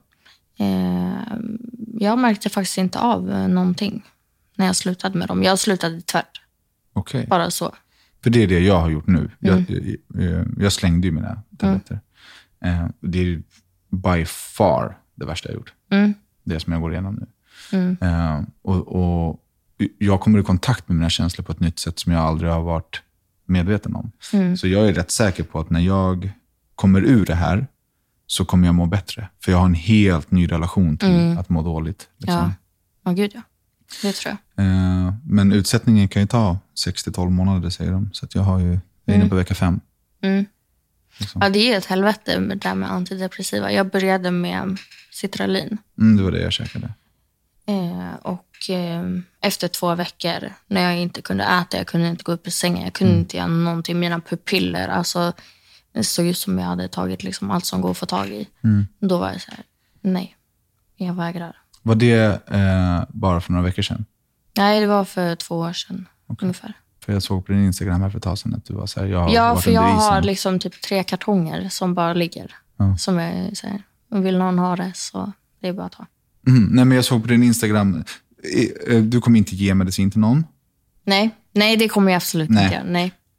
[SPEAKER 2] Eh, jag märkte faktiskt inte av eh, någonting när jag slutade med dem. Jag slutade tvärt.
[SPEAKER 1] Okej.
[SPEAKER 2] Bara så.
[SPEAKER 1] För det är det jag har gjort nu.
[SPEAKER 2] Mm.
[SPEAKER 1] Jag, jag, jag slängde ju mina tabletter. Eh, det är by far det värsta jag gjort.
[SPEAKER 2] Mm.
[SPEAKER 1] Det som jag går igenom nu.
[SPEAKER 2] Mm.
[SPEAKER 1] Eh, och, och jag kommer i kontakt med mina känslor på ett nytt sätt som jag aldrig har varit medveten om.
[SPEAKER 2] Mm.
[SPEAKER 1] Så jag är rätt säker på att när jag kommer ur det här så kommer jag må bättre. För jag har en helt ny relation till
[SPEAKER 2] Mm.
[SPEAKER 1] att må dåligt. Liksom.
[SPEAKER 2] Ja, ja gud ja. Det tror jag.
[SPEAKER 1] Eh, men utsättningen kan ju ta sex till tolv månader säger de. Så att jag, har ju, jag är inne
[SPEAKER 2] Mm.
[SPEAKER 1] på vecka fem.
[SPEAKER 2] Mm.
[SPEAKER 1] Liksom.
[SPEAKER 2] Ja, det är ett helvete med det där med antidepressiva. Jag började med Citralin.
[SPEAKER 1] Mm, det var det jag käkade.
[SPEAKER 2] Eh, och eh, efter två veckor när jag inte kunde äta, jag kunde inte gå upp i sängen, jag kunde
[SPEAKER 1] Mm.
[SPEAKER 2] inte göra någonting. Mina pupiller, alltså det såg ut som jag hade tagit liksom allt som går att få tag i.
[SPEAKER 1] Mm.
[SPEAKER 2] Då var jag så här, nej, jag vägrar.
[SPEAKER 1] Var det eh, bara för några veckor sedan?
[SPEAKER 2] Nej, det var för två år sedan ungefär.
[SPEAKER 1] För jag såg på din Instagram här för ett tag sedan att du var så här, jag har
[SPEAKER 2] Ja,
[SPEAKER 1] varit
[SPEAKER 2] för
[SPEAKER 1] under
[SPEAKER 2] jag
[SPEAKER 1] isen.
[SPEAKER 2] har liksom typ tre kartonger som bara ligger.
[SPEAKER 1] Ja.
[SPEAKER 2] Som jag säger, vill någon ha det så det är bara att ta.
[SPEAKER 1] Mm, nej, men jag såg på din Instagram, eh, eh, du kommer inte ge medicin till någon.
[SPEAKER 2] Nej, nej det kommer jag absolut
[SPEAKER 1] Nej.
[SPEAKER 2] inte göra. Nej.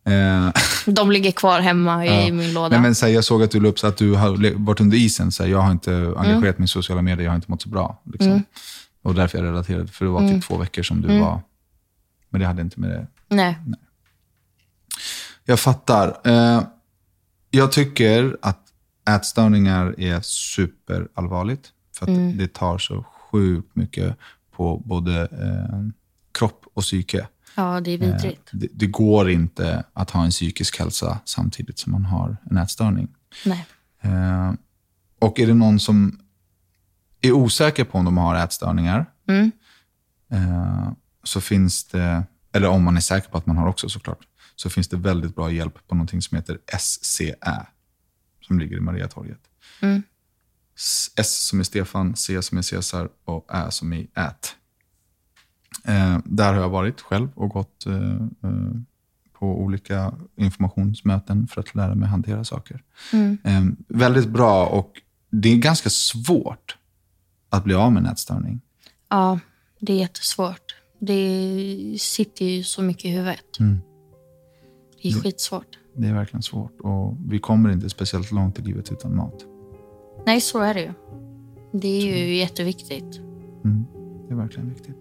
[SPEAKER 1] Eh,
[SPEAKER 2] De ligger kvar hemma i
[SPEAKER 1] ja.
[SPEAKER 2] min låda.
[SPEAKER 1] Nej, men så här, jag såg att du la upp så att du har varit under isen. Så här, jag har inte engagerat mm. mig i sociala medier, jag har inte mått så bra. Liksom. Mm. Och därför är jag relaterad. För det var typ mm. två veckor som du mm. var... Men det hade inte med det...
[SPEAKER 2] Nej.
[SPEAKER 1] Nej. Jag fattar. Eh, jag tycker att ätstörningar är superallvarligt. För att mm. det tar så sjukt mycket på både eh, kropp och psyke.
[SPEAKER 2] Ja, det är vidrigt.
[SPEAKER 1] Eh, det, det går inte att ha en psykisk hälsa samtidigt som man har en ätstörning.
[SPEAKER 2] Nej.
[SPEAKER 1] Eh, och är det någon som är osäker på om de har ätstörningar
[SPEAKER 2] mm.
[SPEAKER 1] eh, så finns det, eller om man är säker på att man har också såklart, så finns det väldigt bra hjälp på någonting som heter S C Ä som ligger i Mariatorget.
[SPEAKER 2] Mm.
[SPEAKER 1] S som är Stefan, C som är Cesar och Ä som är ät. Eh, där har jag varit själv och gått eh, eh, på olika informationsmöten för att lära mig hantera saker.
[SPEAKER 2] Mm.
[SPEAKER 1] Eh, väldigt bra, och det är ganska svårt att bli av med en ätstörning.
[SPEAKER 2] Ja, det är jättesvårt. Det sitter ju så mycket i huvudet.
[SPEAKER 1] Mm.
[SPEAKER 2] Det är skitsvårt.
[SPEAKER 1] Det är verkligen svårt, och vi kommer inte speciellt långt i livet utan mat.
[SPEAKER 2] Nej, så är det ju. Det är ju mm. jätteviktigt.
[SPEAKER 1] Mm. Det är verkligen viktigt.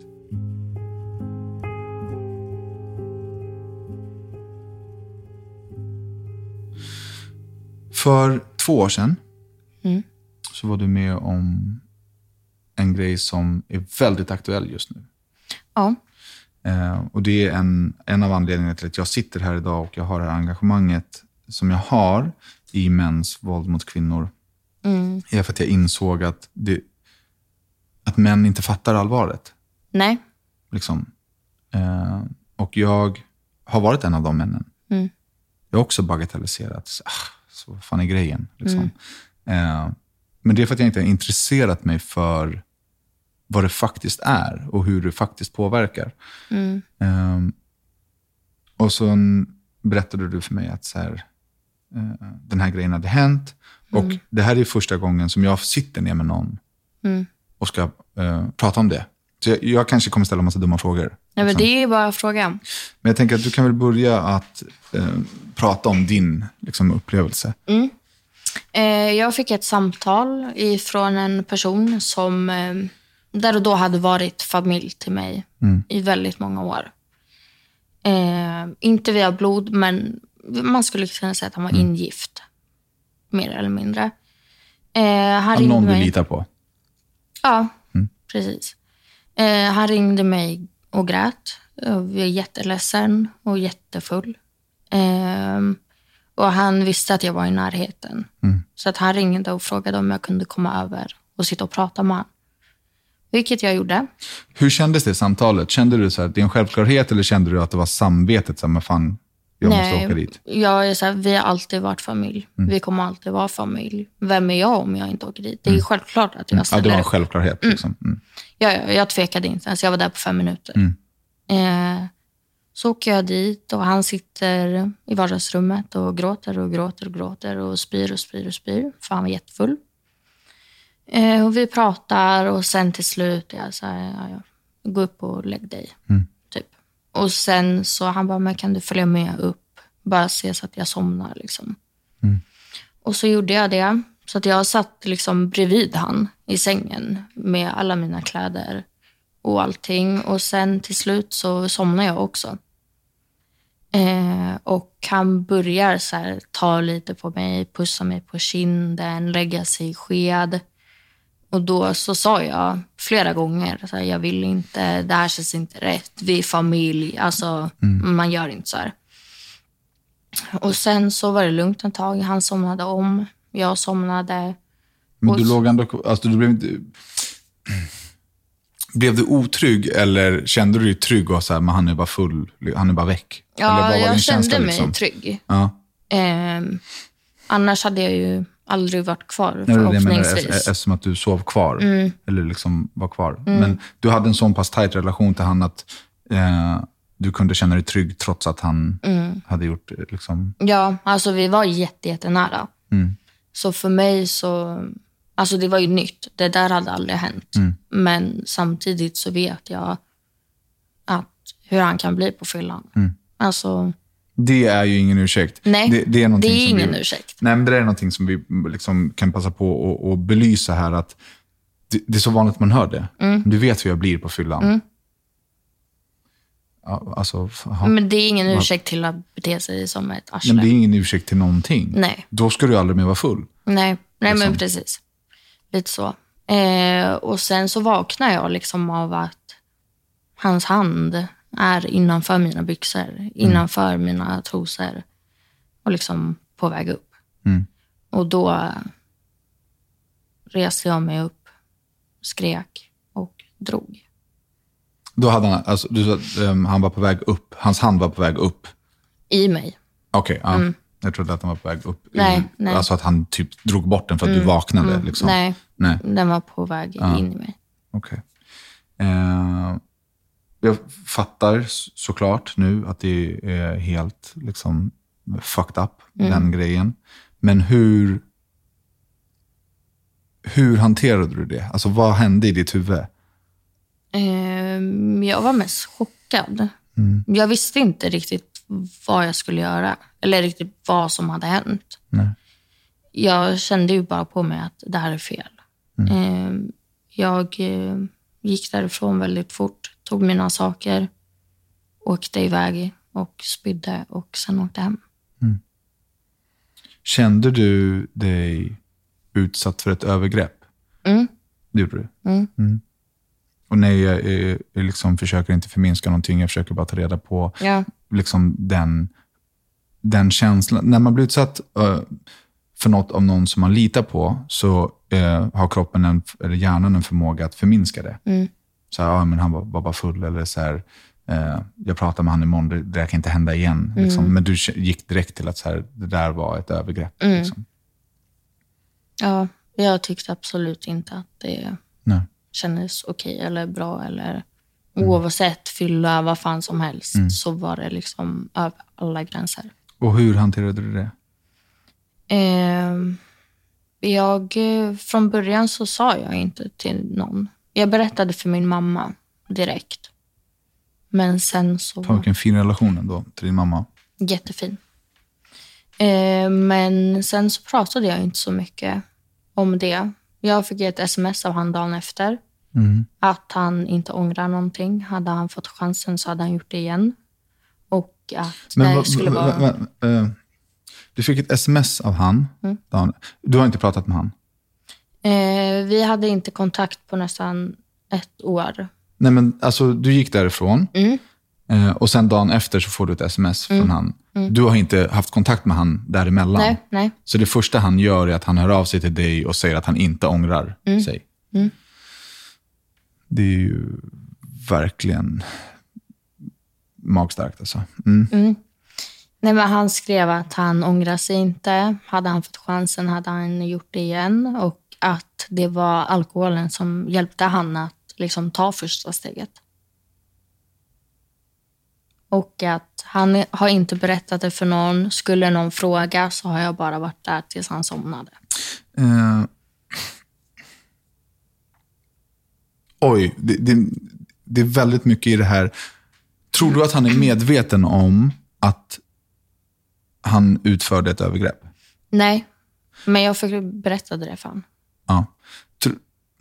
[SPEAKER 1] För två år sedan
[SPEAKER 2] mm.
[SPEAKER 1] så var du med om en grej som är väldigt aktuell just nu.
[SPEAKER 2] Ja.
[SPEAKER 1] Eh, och det är en, en av anledningarna till att jag sitter här idag och jag har det här engagemanget som jag har i mäns våld mot kvinnor.
[SPEAKER 2] Mm.
[SPEAKER 1] Är för att jag insåg att, det, att män inte fattar allvaret.
[SPEAKER 2] Nej.
[SPEAKER 1] Liksom. Eh, och jag har varit en av de männen.
[SPEAKER 2] Mm.
[SPEAKER 1] Jag har också bagatelliserat. Ah, så vad fan är grejen? Liksom. Mm. Eh, men det är för att jag inte har intresserat mig för vad det faktiskt är och hur det faktiskt påverkar.
[SPEAKER 2] Mm.
[SPEAKER 1] Eh, och så berättade du för mig att så här, eh, den här grejen hade hänt. Mm. Och det här är första gången som jag sitter ner med någon
[SPEAKER 2] mm.
[SPEAKER 1] och ska eh, prata om det. Så jag, jag kanske kommer ställa en massa dumma frågor.
[SPEAKER 2] Ja, men
[SPEAKER 1] liksom.
[SPEAKER 2] det är ju bara fråga.
[SPEAKER 1] Men jag tänker att du kan väl börja att eh, prata om din liksom, upplevelse.
[SPEAKER 2] Mm. Eh, jag fick ett samtal ifrån en person som eh, där och då hade varit familj till mig
[SPEAKER 1] mm.
[SPEAKER 2] i väldigt många år. Eh, inte via blod, men man skulle kunna säga att han var mm. ingift. Mer eller mindre. Eh, han ringde
[SPEAKER 1] någon
[SPEAKER 2] mig.
[SPEAKER 1] du litar på?
[SPEAKER 2] Ja,
[SPEAKER 1] mm.
[SPEAKER 2] precis. Eh, han ringde mig och grät. Jag var jätteledsen och jättefull. Eh, och han visste att jag var i närheten.
[SPEAKER 1] Mm.
[SPEAKER 2] Så att han ringde och frågade om jag kunde komma över och sitta och prata med honom. Vilket jag gjorde.
[SPEAKER 1] Hur kändes det samtalet? Kände du så här, det är en självklarhet, eller kände du att det var samvetet som fan, jag
[SPEAKER 2] Nej,
[SPEAKER 1] måste åka dit?
[SPEAKER 2] Jag är så här, vi har alltid varit familj. Mm. Vi kommer alltid vara familj. Vem är jag om jag inte åker dit? Det är mm. självklart att jag ställer.
[SPEAKER 1] Ja, det var en självklarhet.
[SPEAKER 2] Mm.
[SPEAKER 1] Liksom. Mm.
[SPEAKER 2] Jag, jag tvekade inte ens. Jag var där på fem minuter.
[SPEAKER 1] Mm.
[SPEAKER 2] Eh, så åker jag dit och han sitter i vardagsrummet och gråter och gråter och gråter och spyr och spyr och spyr. För han var jättefull. Eh, och vi pratar och sen till slut jag så här, ja, ja, gå upp och lägg dig.
[SPEAKER 1] Mm.
[SPEAKER 2] Typ. Och sen så han bara, men kan du följa med upp? Bara se så att jag somnar liksom.
[SPEAKER 1] Mm.
[SPEAKER 2] Och så gjorde jag det. Så att jag satt liksom bredvid han i sängen med alla mina kläder och allting. Och sen till slut så somnade jag också. Eh, och han börjar så här, ta lite på mig, pussa mig på kinden, lägga sig i sked. Och då så sa jag flera gånger, så här, jag vill inte, det här känns inte rätt, vi är familj, alltså mm. man gör inte så här. Och sen så var det lugnt en tag, han somnade om, jag somnade.
[SPEAKER 1] Men du och... låg ändå, alltså du blev inte... Blev du otrygg eller kände du dig trygg och så här, men han är bara full, han är bara väck?
[SPEAKER 2] Ja,
[SPEAKER 1] eller
[SPEAKER 2] jag kände
[SPEAKER 1] känsla,
[SPEAKER 2] mig
[SPEAKER 1] liksom?
[SPEAKER 2] trygg.
[SPEAKER 1] Ja.
[SPEAKER 2] Eh, annars hade jag ju aldrig varit kvar,
[SPEAKER 1] Nej,
[SPEAKER 2] förhoppningsvis.
[SPEAKER 1] Det är som att du sov kvar,
[SPEAKER 2] mm.
[SPEAKER 1] eller liksom var kvar.
[SPEAKER 2] Mm.
[SPEAKER 1] Men du hade en sån pass tajt relation till han att eh, du kunde känna dig trygg trots att han
[SPEAKER 2] mm.
[SPEAKER 1] hade gjort liksom...
[SPEAKER 2] Ja, alltså vi var jätte, jättenära.
[SPEAKER 1] Mm.
[SPEAKER 2] Så för mig så... Alltså det var ju nytt. Det där hade aldrig hänt.
[SPEAKER 1] Mm.
[SPEAKER 2] Men samtidigt så vet jag att hur han kan bli på fyllan.
[SPEAKER 1] Mm.
[SPEAKER 2] Alltså
[SPEAKER 1] Det är ju ingen ursäkt.
[SPEAKER 2] Nej,
[SPEAKER 1] det, det är,
[SPEAKER 2] det är
[SPEAKER 1] som
[SPEAKER 2] ingen
[SPEAKER 1] vi,
[SPEAKER 2] ursäkt.
[SPEAKER 1] Nej, men det är någonting som vi liksom kan passa på att och belysa här. Att det, det är så vanligt att man hör det. Mm. Du vet hur jag blir på fyllan. Mm. Ja, alltså,
[SPEAKER 2] men det är ingen ursäkt till att bete sig som ett arsle.
[SPEAKER 1] Men det är ingen ursäkt till någonting.
[SPEAKER 2] Nej.
[SPEAKER 1] Då ska du aldrig mer vara full.
[SPEAKER 2] Nej, Nej
[SPEAKER 1] liksom.
[SPEAKER 2] Men precis. Lite så. Eh, och sen så vaknar jag liksom av att hans hand är innanför mina byxor, innanför mm. mina trosor och liksom på väg upp.
[SPEAKER 1] Mm.
[SPEAKER 2] Och då reste jag mig upp, skrek och drog.
[SPEAKER 1] Då hade han, alltså, du sa um, han var på väg upp, hans hand var på väg upp?
[SPEAKER 2] I mig.
[SPEAKER 1] Okej, okay, ja. Mm. Jag trodde att han var på väg upp.
[SPEAKER 2] Nej, nej.
[SPEAKER 1] Alltså att han typ drog bort den för att mm. du vaknade.
[SPEAKER 2] Mm.
[SPEAKER 1] Liksom.
[SPEAKER 2] Nej,
[SPEAKER 1] nej,
[SPEAKER 2] den var på väg ja. in i mig.
[SPEAKER 1] Okej. Okay. Uh, jag fattar såklart nu att det är helt liksom fucked up, mm. den grejen. Men hur hur hanterade du det? Alltså vad hände i ditt huvud?
[SPEAKER 2] Uh, jag var mest chockad.
[SPEAKER 1] Mm.
[SPEAKER 2] Jag visste inte riktigt vad jag skulle göra. Eller riktigt vad som hade hänt.
[SPEAKER 1] Nej.
[SPEAKER 2] Jag kände ju bara på mig att det här är fel.
[SPEAKER 1] Mm.
[SPEAKER 2] Uh, jag uh, gick därifrån väldigt fort. Tog mina saker. Åkte iväg och spydde och sen åkte hem.
[SPEAKER 1] Mm. Kände du dig utsatt för ett övergrepp?
[SPEAKER 2] Mm.
[SPEAKER 1] Det gjorde du?
[SPEAKER 2] Mm.
[SPEAKER 1] Mm. Och nej, jag, jag, jag liksom försöker inte förminska någonting. Jag försöker bara ta reda på
[SPEAKER 2] ja.
[SPEAKER 1] liksom den, den känslan. När man blir utsatt uh, för något av någon som man litar på så uh, har kroppen en, eller hjärnan en förmåga att förminska det.
[SPEAKER 2] Mm.
[SPEAKER 1] Så här, ja, men han var, var bara full. Eller så här, uh, jag pratar med han imorgon, det, det där kan inte hända igen.
[SPEAKER 2] Mm.
[SPEAKER 1] Liksom. Men du gick direkt till att så här, det där var ett övergrepp.
[SPEAKER 2] Mm.
[SPEAKER 1] Liksom.
[SPEAKER 2] Ja, jag tyckte absolut inte att det
[SPEAKER 1] Nej.
[SPEAKER 2] kändes okej eller bra. Eller mm. oavsett fylla vad fan som helst mm. så var det liksom över alla gränser.
[SPEAKER 1] Och hur hanterade du det?
[SPEAKER 2] Eh, jag, från början så sa jag inte till någon. Jag berättade för min mamma direkt. Men sen så...
[SPEAKER 1] Ta vilken fin relation ändå till din mamma.
[SPEAKER 2] Jättefin. Eh, men sen så pratade jag inte så mycket om det. Jag fick ett sms av han dagen efter.
[SPEAKER 1] Mm.
[SPEAKER 2] Att han inte ångrar någonting. Hade han fått chansen så hade han gjort det igen. Och att
[SPEAKER 1] men
[SPEAKER 2] det
[SPEAKER 1] va,
[SPEAKER 2] skulle
[SPEAKER 1] va,
[SPEAKER 2] vara...
[SPEAKER 1] va, va, uh, du fick ett sms av han.
[SPEAKER 2] Mm.
[SPEAKER 1] Dan. Du har inte pratat med han?
[SPEAKER 2] Eh, vi hade inte kontakt på nästan ett år.
[SPEAKER 1] Nej, men alltså du gick därifrån.
[SPEAKER 2] Mm.
[SPEAKER 1] Eh, och sen dagen efter så får du ett sms
[SPEAKER 2] mm.
[SPEAKER 1] från han.
[SPEAKER 2] Mm.
[SPEAKER 1] Du har inte haft kontakt med han däremellan.
[SPEAKER 2] Nej, nej.
[SPEAKER 1] Så det första han gör är att han hör av sig till dig och säger att han inte ångrar
[SPEAKER 2] mm.
[SPEAKER 1] sig.
[SPEAKER 2] Mm.
[SPEAKER 1] Det är ju verkligen magstarkt alltså. Mm.
[SPEAKER 2] Mm. Nej, men han skrev att han ångrar sig inte. Hade han fått chansen hade han gjort det igen. Och att det var alkoholen som hjälpte han att liksom ta första steget. Och att han har inte berättat det för någon. Skulle någon fråga så har jag bara varit där tills han somnade.
[SPEAKER 1] Uh, oj, det, det, det är väldigt mycket i det här. Tror du att han är medveten om att han utförde ett övergrepp?
[SPEAKER 2] Nej, men jag fick berättade det för han.
[SPEAKER 1] Ja. Tr-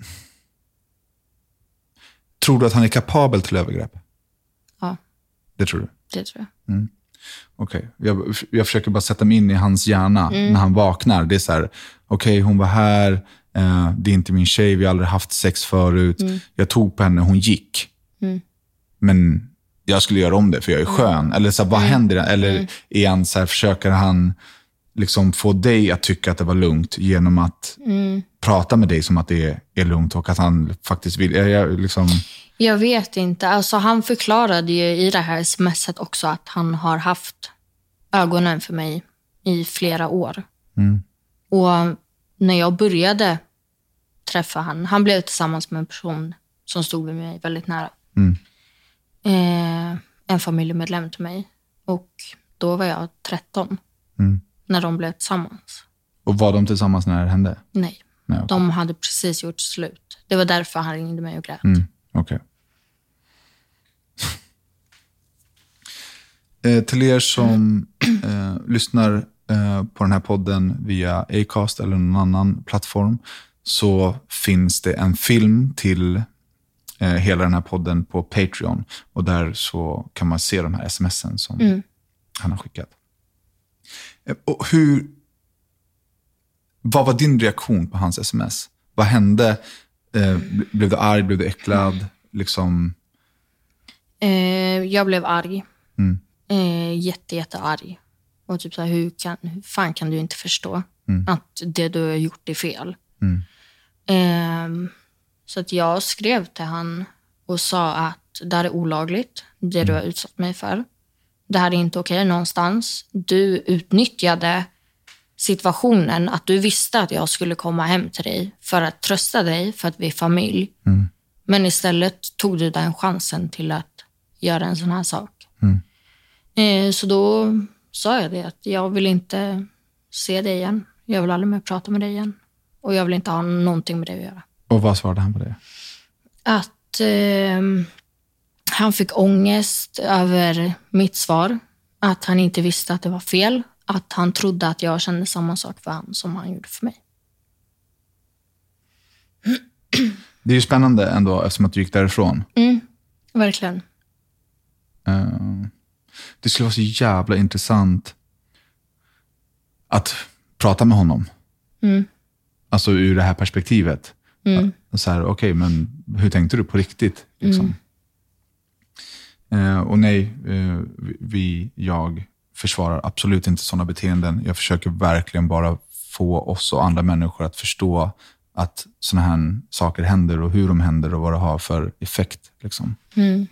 [SPEAKER 1] tror du att han är kapabel till övergrepp?
[SPEAKER 2] Ja.
[SPEAKER 1] Det tror du?
[SPEAKER 2] Det tror jag.
[SPEAKER 1] Mm. Okej, okay. jag, jag försöker bara sätta mig in i hans hjärna mm. när han vaknar. Det är så här, okej, okay, hon var här, eh, det är inte min tjej, vi har aldrig haft sex förut. Mm. Jag tog på henne, hon gick.
[SPEAKER 2] Mm.
[SPEAKER 1] Men jag skulle göra om det för jag är skön. Mm. Eller så här, vad mm. händer? Eller mm. är han så här, försöker han liksom få dig att tycka att det var lugnt genom att
[SPEAKER 2] mm.
[SPEAKER 1] prata med dig som att det är, är lugnt och att han faktiskt vill, jag, jag, liksom...
[SPEAKER 2] Jag vet inte. Alltså, han förklarade ju i det här smset också att han har haft ögonen för mig i flera år.
[SPEAKER 1] Mm.
[SPEAKER 2] Och när jag började träffa han, han blev tillsammans med en person som stod vid mig väldigt nära.
[SPEAKER 1] Mm.
[SPEAKER 2] Eh, en familjemedlem till mig. Och då var jag tretton
[SPEAKER 1] mm. när
[SPEAKER 2] de blev tillsammans.
[SPEAKER 1] Och var de tillsammans när det hände?
[SPEAKER 2] Nej,
[SPEAKER 1] Nej okay.
[SPEAKER 2] de hade precis gjort slut. Det var därför han ringde mig och grät.
[SPEAKER 1] Mm. Okej. Okay. Eh, till er som eh, lyssnar eh, på den här podden via Acast eller någon annan plattform, så finns det en film till eh, hela den här podden på Patreon. Och där så kan man se de här smsen som mm. han har skickat. Eh, och hur... Vad var din reaktion på hans sms? Vad hände? Eh, blev du arg? Blev du äcklad? Liksom...
[SPEAKER 2] Eh, jag blev arg.
[SPEAKER 1] Mm.
[SPEAKER 2] Eh, jätte, jätte arg. Och typ så här, hur, kan, hur fan kan du inte förstå mm. att det du har gjort är fel?
[SPEAKER 1] Mm.
[SPEAKER 2] Eh, så att jag skrev till han och sa att det här är olagligt. Det mm. du har utsatt mig för. Det här är inte okej någonstans. Du utnyttjade situationen att du visste att jag skulle komma hem till dig för att trösta dig för att vi är familj.
[SPEAKER 1] Mm.
[SPEAKER 2] Men istället tog du den chansen till att göra en sån här sak.
[SPEAKER 1] Mm.
[SPEAKER 2] Eh, så då sa jag det att jag vill inte se dig igen. Jag vill aldrig mer prata med dig igen. Och jag vill inte ha någonting med dig att göra.
[SPEAKER 1] Och vad svarade han på det?
[SPEAKER 2] Att eh, han fick ångest över mitt svar. Att han inte visste att det var fel. Att han trodde att jag kände samma sak för han som han gjorde för mig.
[SPEAKER 1] Det är ju spännande ändå eftersom att du gick därifrån.
[SPEAKER 2] Mm, verkligen.
[SPEAKER 1] Uh, det skulle vara så jävla intressant att prata med honom.
[SPEAKER 2] Mm.
[SPEAKER 1] Alltså ur det här perspektivet.
[SPEAKER 2] Mm.
[SPEAKER 1] Så här, okej, okay, men hur tänkte du på riktigt? Liksom? Mm. Uh, och nej, uh, vi, jag försvarar absolut inte sådana beteenden. Jag försöker verkligen bara få oss och andra människor att förstå att sådana här saker händer och hur de händer och vad det har för effekt. Liksom.
[SPEAKER 2] Mm.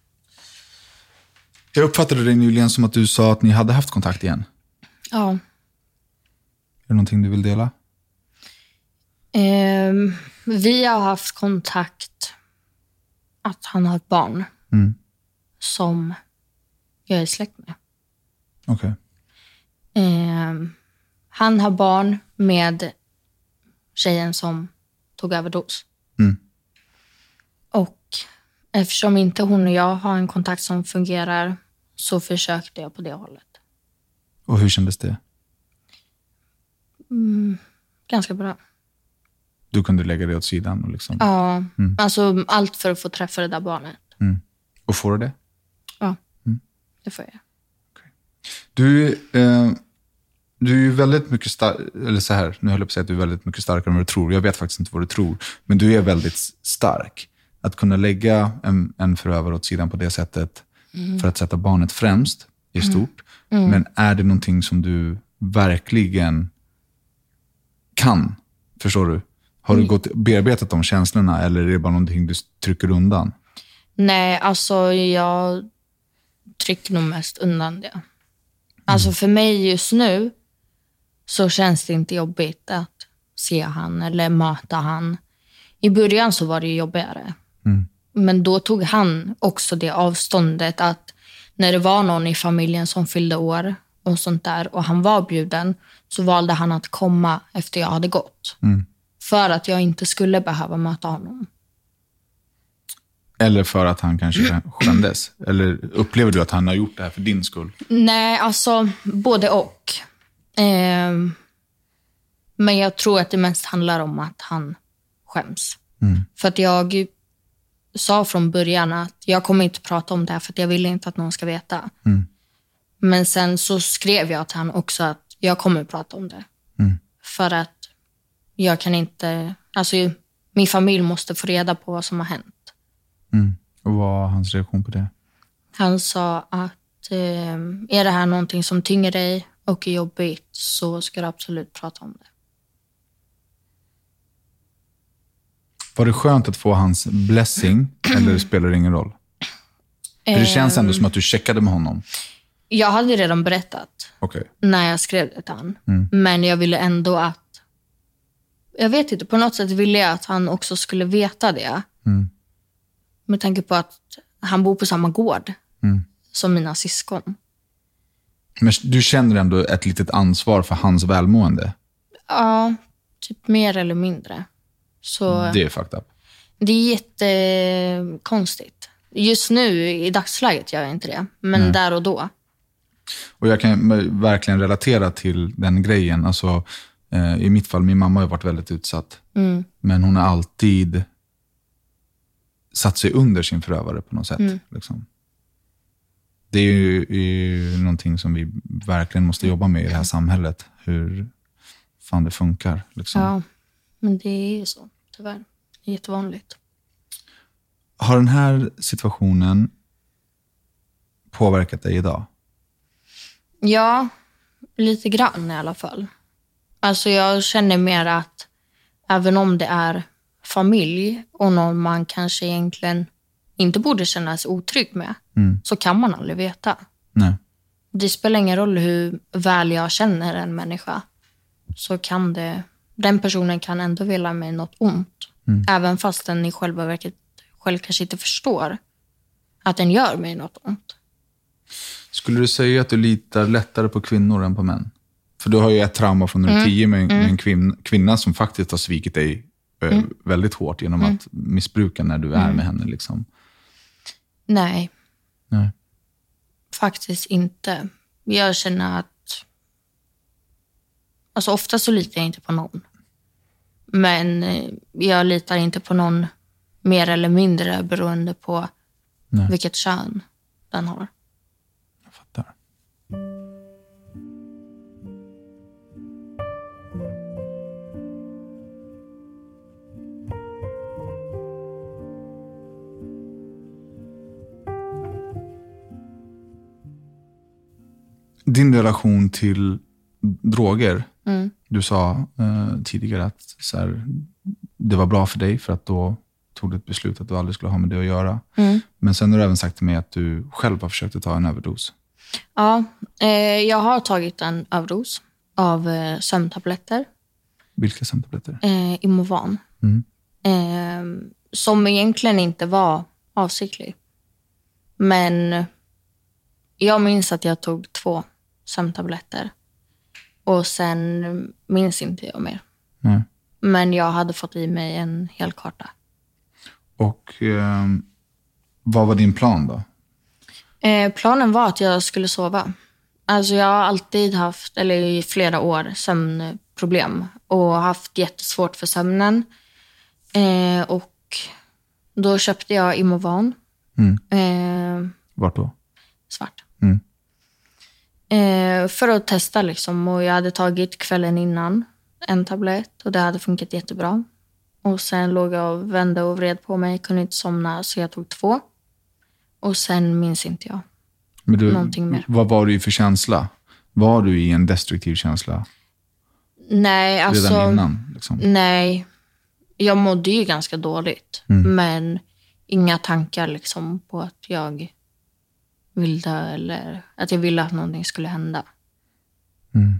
[SPEAKER 1] Jag uppfattade det nyligen som att du sa att ni hade haft kontakt igen.
[SPEAKER 2] Ja.
[SPEAKER 1] Är det någonting du vill dela?
[SPEAKER 2] Eh, vi har haft kontakt att han har ett barn
[SPEAKER 1] mm.
[SPEAKER 2] som jag är släkt med.
[SPEAKER 1] Okej.
[SPEAKER 2] Okay. Eh, han har barn med tjejen som tog överdos.
[SPEAKER 1] Mm.
[SPEAKER 2] Och eftersom inte hon och jag har en kontakt som fungerar så försökte jag på det hållet.
[SPEAKER 1] Och hur kändes det?
[SPEAKER 2] Mm, ganska bra.
[SPEAKER 1] Du kunde lägga det åt sidan? Och liksom...
[SPEAKER 2] Ja,
[SPEAKER 1] mm.
[SPEAKER 2] alltså allt för att få träffa det där barnet.
[SPEAKER 1] Mm. Och får du det?
[SPEAKER 2] Ja,
[SPEAKER 1] mm.
[SPEAKER 2] det får jag.
[SPEAKER 1] Okay. Du, eh, du är ju väldigt mycket stark, eller så här, nu höll jag på att säga att du är väldigt mycket starkare än vad du tror. Jag vet faktiskt inte vad du tror, men du är väldigt stark. Att kunna lägga en, en förövare åt sidan på det sättet mm. för att sätta barnet främst är stort. Mm. Mm. Men är det någonting som du verkligen kan? Förstår du? Har du gått bearbetat de känslorna eller är det bara någonting du trycker undan?
[SPEAKER 2] Nej, alltså jag trycker nog mest undan det. Alltså för mig just nu så känns det inte jobbigt att se han eller möta han. I början så var det jobbigare.
[SPEAKER 1] Mm.
[SPEAKER 2] Men då tog han också det avståndet att när det var någon i familjen som fyllde år och sånt där och han var bjuden så valde han att komma efter jag hade gått.
[SPEAKER 1] Mm.
[SPEAKER 2] För att jag inte skulle behöva möta honom.
[SPEAKER 1] Eller för att han kanske skämdes? Eller upplever du att han har gjort det här för din skull?
[SPEAKER 2] Nej, alltså både och. Eh, men jag tror att det mest handlar om att han skäms.
[SPEAKER 1] Mm.
[SPEAKER 2] För att jag sa från början att jag kommer inte prata om det här för att jag vill inte att någon ska veta.
[SPEAKER 1] Mm.
[SPEAKER 2] Men sen så skrev jag till han också att jag kommer prata om det.
[SPEAKER 1] Mm.
[SPEAKER 2] För att jag kan inte... Alltså min familj måste få reda på vad som har hänt.
[SPEAKER 1] Mm. Och vad var hans reaktion på det?
[SPEAKER 2] Han sa att eh, är det här någonting som tynger dig och är jobbigt så ska du absolut prata om det.
[SPEAKER 1] Var det skönt att få hans blessing eller spelar det ingen roll? För det känns ändå som att du checkade med honom.
[SPEAKER 2] Jag hade redan berättat
[SPEAKER 1] okay.
[SPEAKER 2] när jag skrev det till han.
[SPEAKER 1] Mm.
[SPEAKER 2] Men jag ville ändå att... Jag vet inte, på något sätt ville jag att han också skulle veta det.
[SPEAKER 1] Mm.
[SPEAKER 2] Med tanke på att han bor på samma gård
[SPEAKER 1] mm.
[SPEAKER 2] som mina syskon.
[SPEAKER 1] Men du känner ändå ett litet ansvar för hans välmående?
[SPEAKER 2] Ja, typ mer eller mindre. Så
[SPEAKER 1] det är fucked up.
[SPEAKER 2] Det är jättekonstigt. Just nu, i dagsläget, gör jag inte det. Men mm. där och då.
[SPEAKER 1] Och jag kan verkligen relatera till den grejen. Alltså, eh, i mitt fall, min mamma har varit väldigt utsatt.
[SPEAKER 2] Mm.
[SPEAKER 1] Men hon har alltid satt sig under sin förövare på något sätt.
[SPEAKER 2] Mm.
[SPEAKER 1] Liksom. Det är ju, är ju någonting som vi verkligen måste jobba med i det här samhället. Hur fan det funkar. Liksom.
[SPEAKER 2] Ja, men det är ju så, tyvärr. Det är jättevanligt.
[SPEAKER 1] Har den här situationen påverkat dig idag?
[SPEAKER 2] Ja, lite grann i alla fall. Alltså jag känner mer att även om det är familj och någon man kanske egentligen inte borde känna sig otrygg med,
[SPEAKER 1] Mm.
[SPEAKER 2] så kan man aldrig veta.
[SPEAKER 1] Nej.
[SPEAKER 2] Det spelar ingen roll hur väl jag känner en människa, så kan det, den personen kan ändå vilja mig något ont.
[SPEAKER 1] Mm.
[SPEAKER 2] Även fast den i själva verket själv kanske inte förstår att den gör mig något ont.
[SPEAKER 1] Skulle du säga att du litar lättare på kvinnor än på män? För du har ju ett trauma från när du är
[SPEAKER 2] Mm.
[SPEAKER 1] tio med, med en kvin, kvinna som faktiskt har svikit dig eh,
[SPEAKER 2] Mm.
[SPEAKER 1] väldigt hårt genom
[SPEAKER 2] Mm.
[SPEAKER 1] att missbruka när du är
[SPEAKER 2] Mm.
[SPEAKER 1] med henne. Liksom.
[SPEAKER 2] Nej,
[SPEAKER 1] Nej.
[SPEAKER 2] faktiskt inte. Jag känner att... Alltså ofta så litar jag inte på någon. Men eh, jag litar inte på någon mer eller mindre beroende på
[SPEAKER 1] Nej.
[SPEAKER 2] vilket kön den har.
[SPEAKER 1] Jag fattar. Din relation till droger.
[SPEAKER 2] Mm.
[SPEAKER 1] Du sa eh, tidigare att så här, det var bra för dig för att då tog du ett beslut att du aldrig skulle ha med det att göra.
[SPEAKER 2] Mm.
[SPEAKER 1] Men sen har du även sagt till mig att du själv har försökt att ta en överdos.
[SPEAKER 2] Ja, eh, jag har tagit en överdos av eh, sömntabletter.
[SPEAKER 1] Vilka sömntabletter?
[SPEAKER 2] Eh, Imovan.
[SPEAKER 1] Mm.
[SPEAKER 2] Eh, som egentligen inte var avsiktlig. Men jag minns att jag tog två sömntabletter. Och sen minns inte jag mer.
[SPEAKER 1] Nej.
[SPEAKER 2] Men jag hade fått i mig en hel karta.
[SPEAKER 1] Och eh, vad var din plan då?
[SPEAKER 2] Eh, planen var att jag skulle sova. Alltså jag har alltid haft, eller i flera år, sömnproblem. Och haft jättesvårt för sömnen. Eh, och då köpte jag Imovan.
[SPEAKER 1] Mm.
[SPEAKER 2] Eh,
[SPEAKER 1] Vart då?
[SPEAKER 2] svart.
[SPEAKER 1] Mm.
[SPEAKER 2] Eh, för att testa liksom. Och jag hade tagit kvällen innan en tablett. Och det hade funkat jättebra. Och sen låg jag och vände och vred på mig. Kunde inte somna, så jag tog två. Och sen minns inte jag.
[SPEAKER 1] Men du,
[SPEAKER 2] någonting mer.
[SPEAKER 1] Vad var du i för känsla? Var du i en destruktiv känsla
[SPEAKER 2] Nej, alltså...
[SPEAKER 1] redan innan? Liksom?
[SPEAKER 2] Nej. Jag mådde ju ganska dåligt.
[SPEAKER 1] Mm.
[SPEAKER 2] Men inga tankar liksom på att jag vill dö. Eller att jag ville att någonting skulle hända.
[SPEAKER 1] Mm.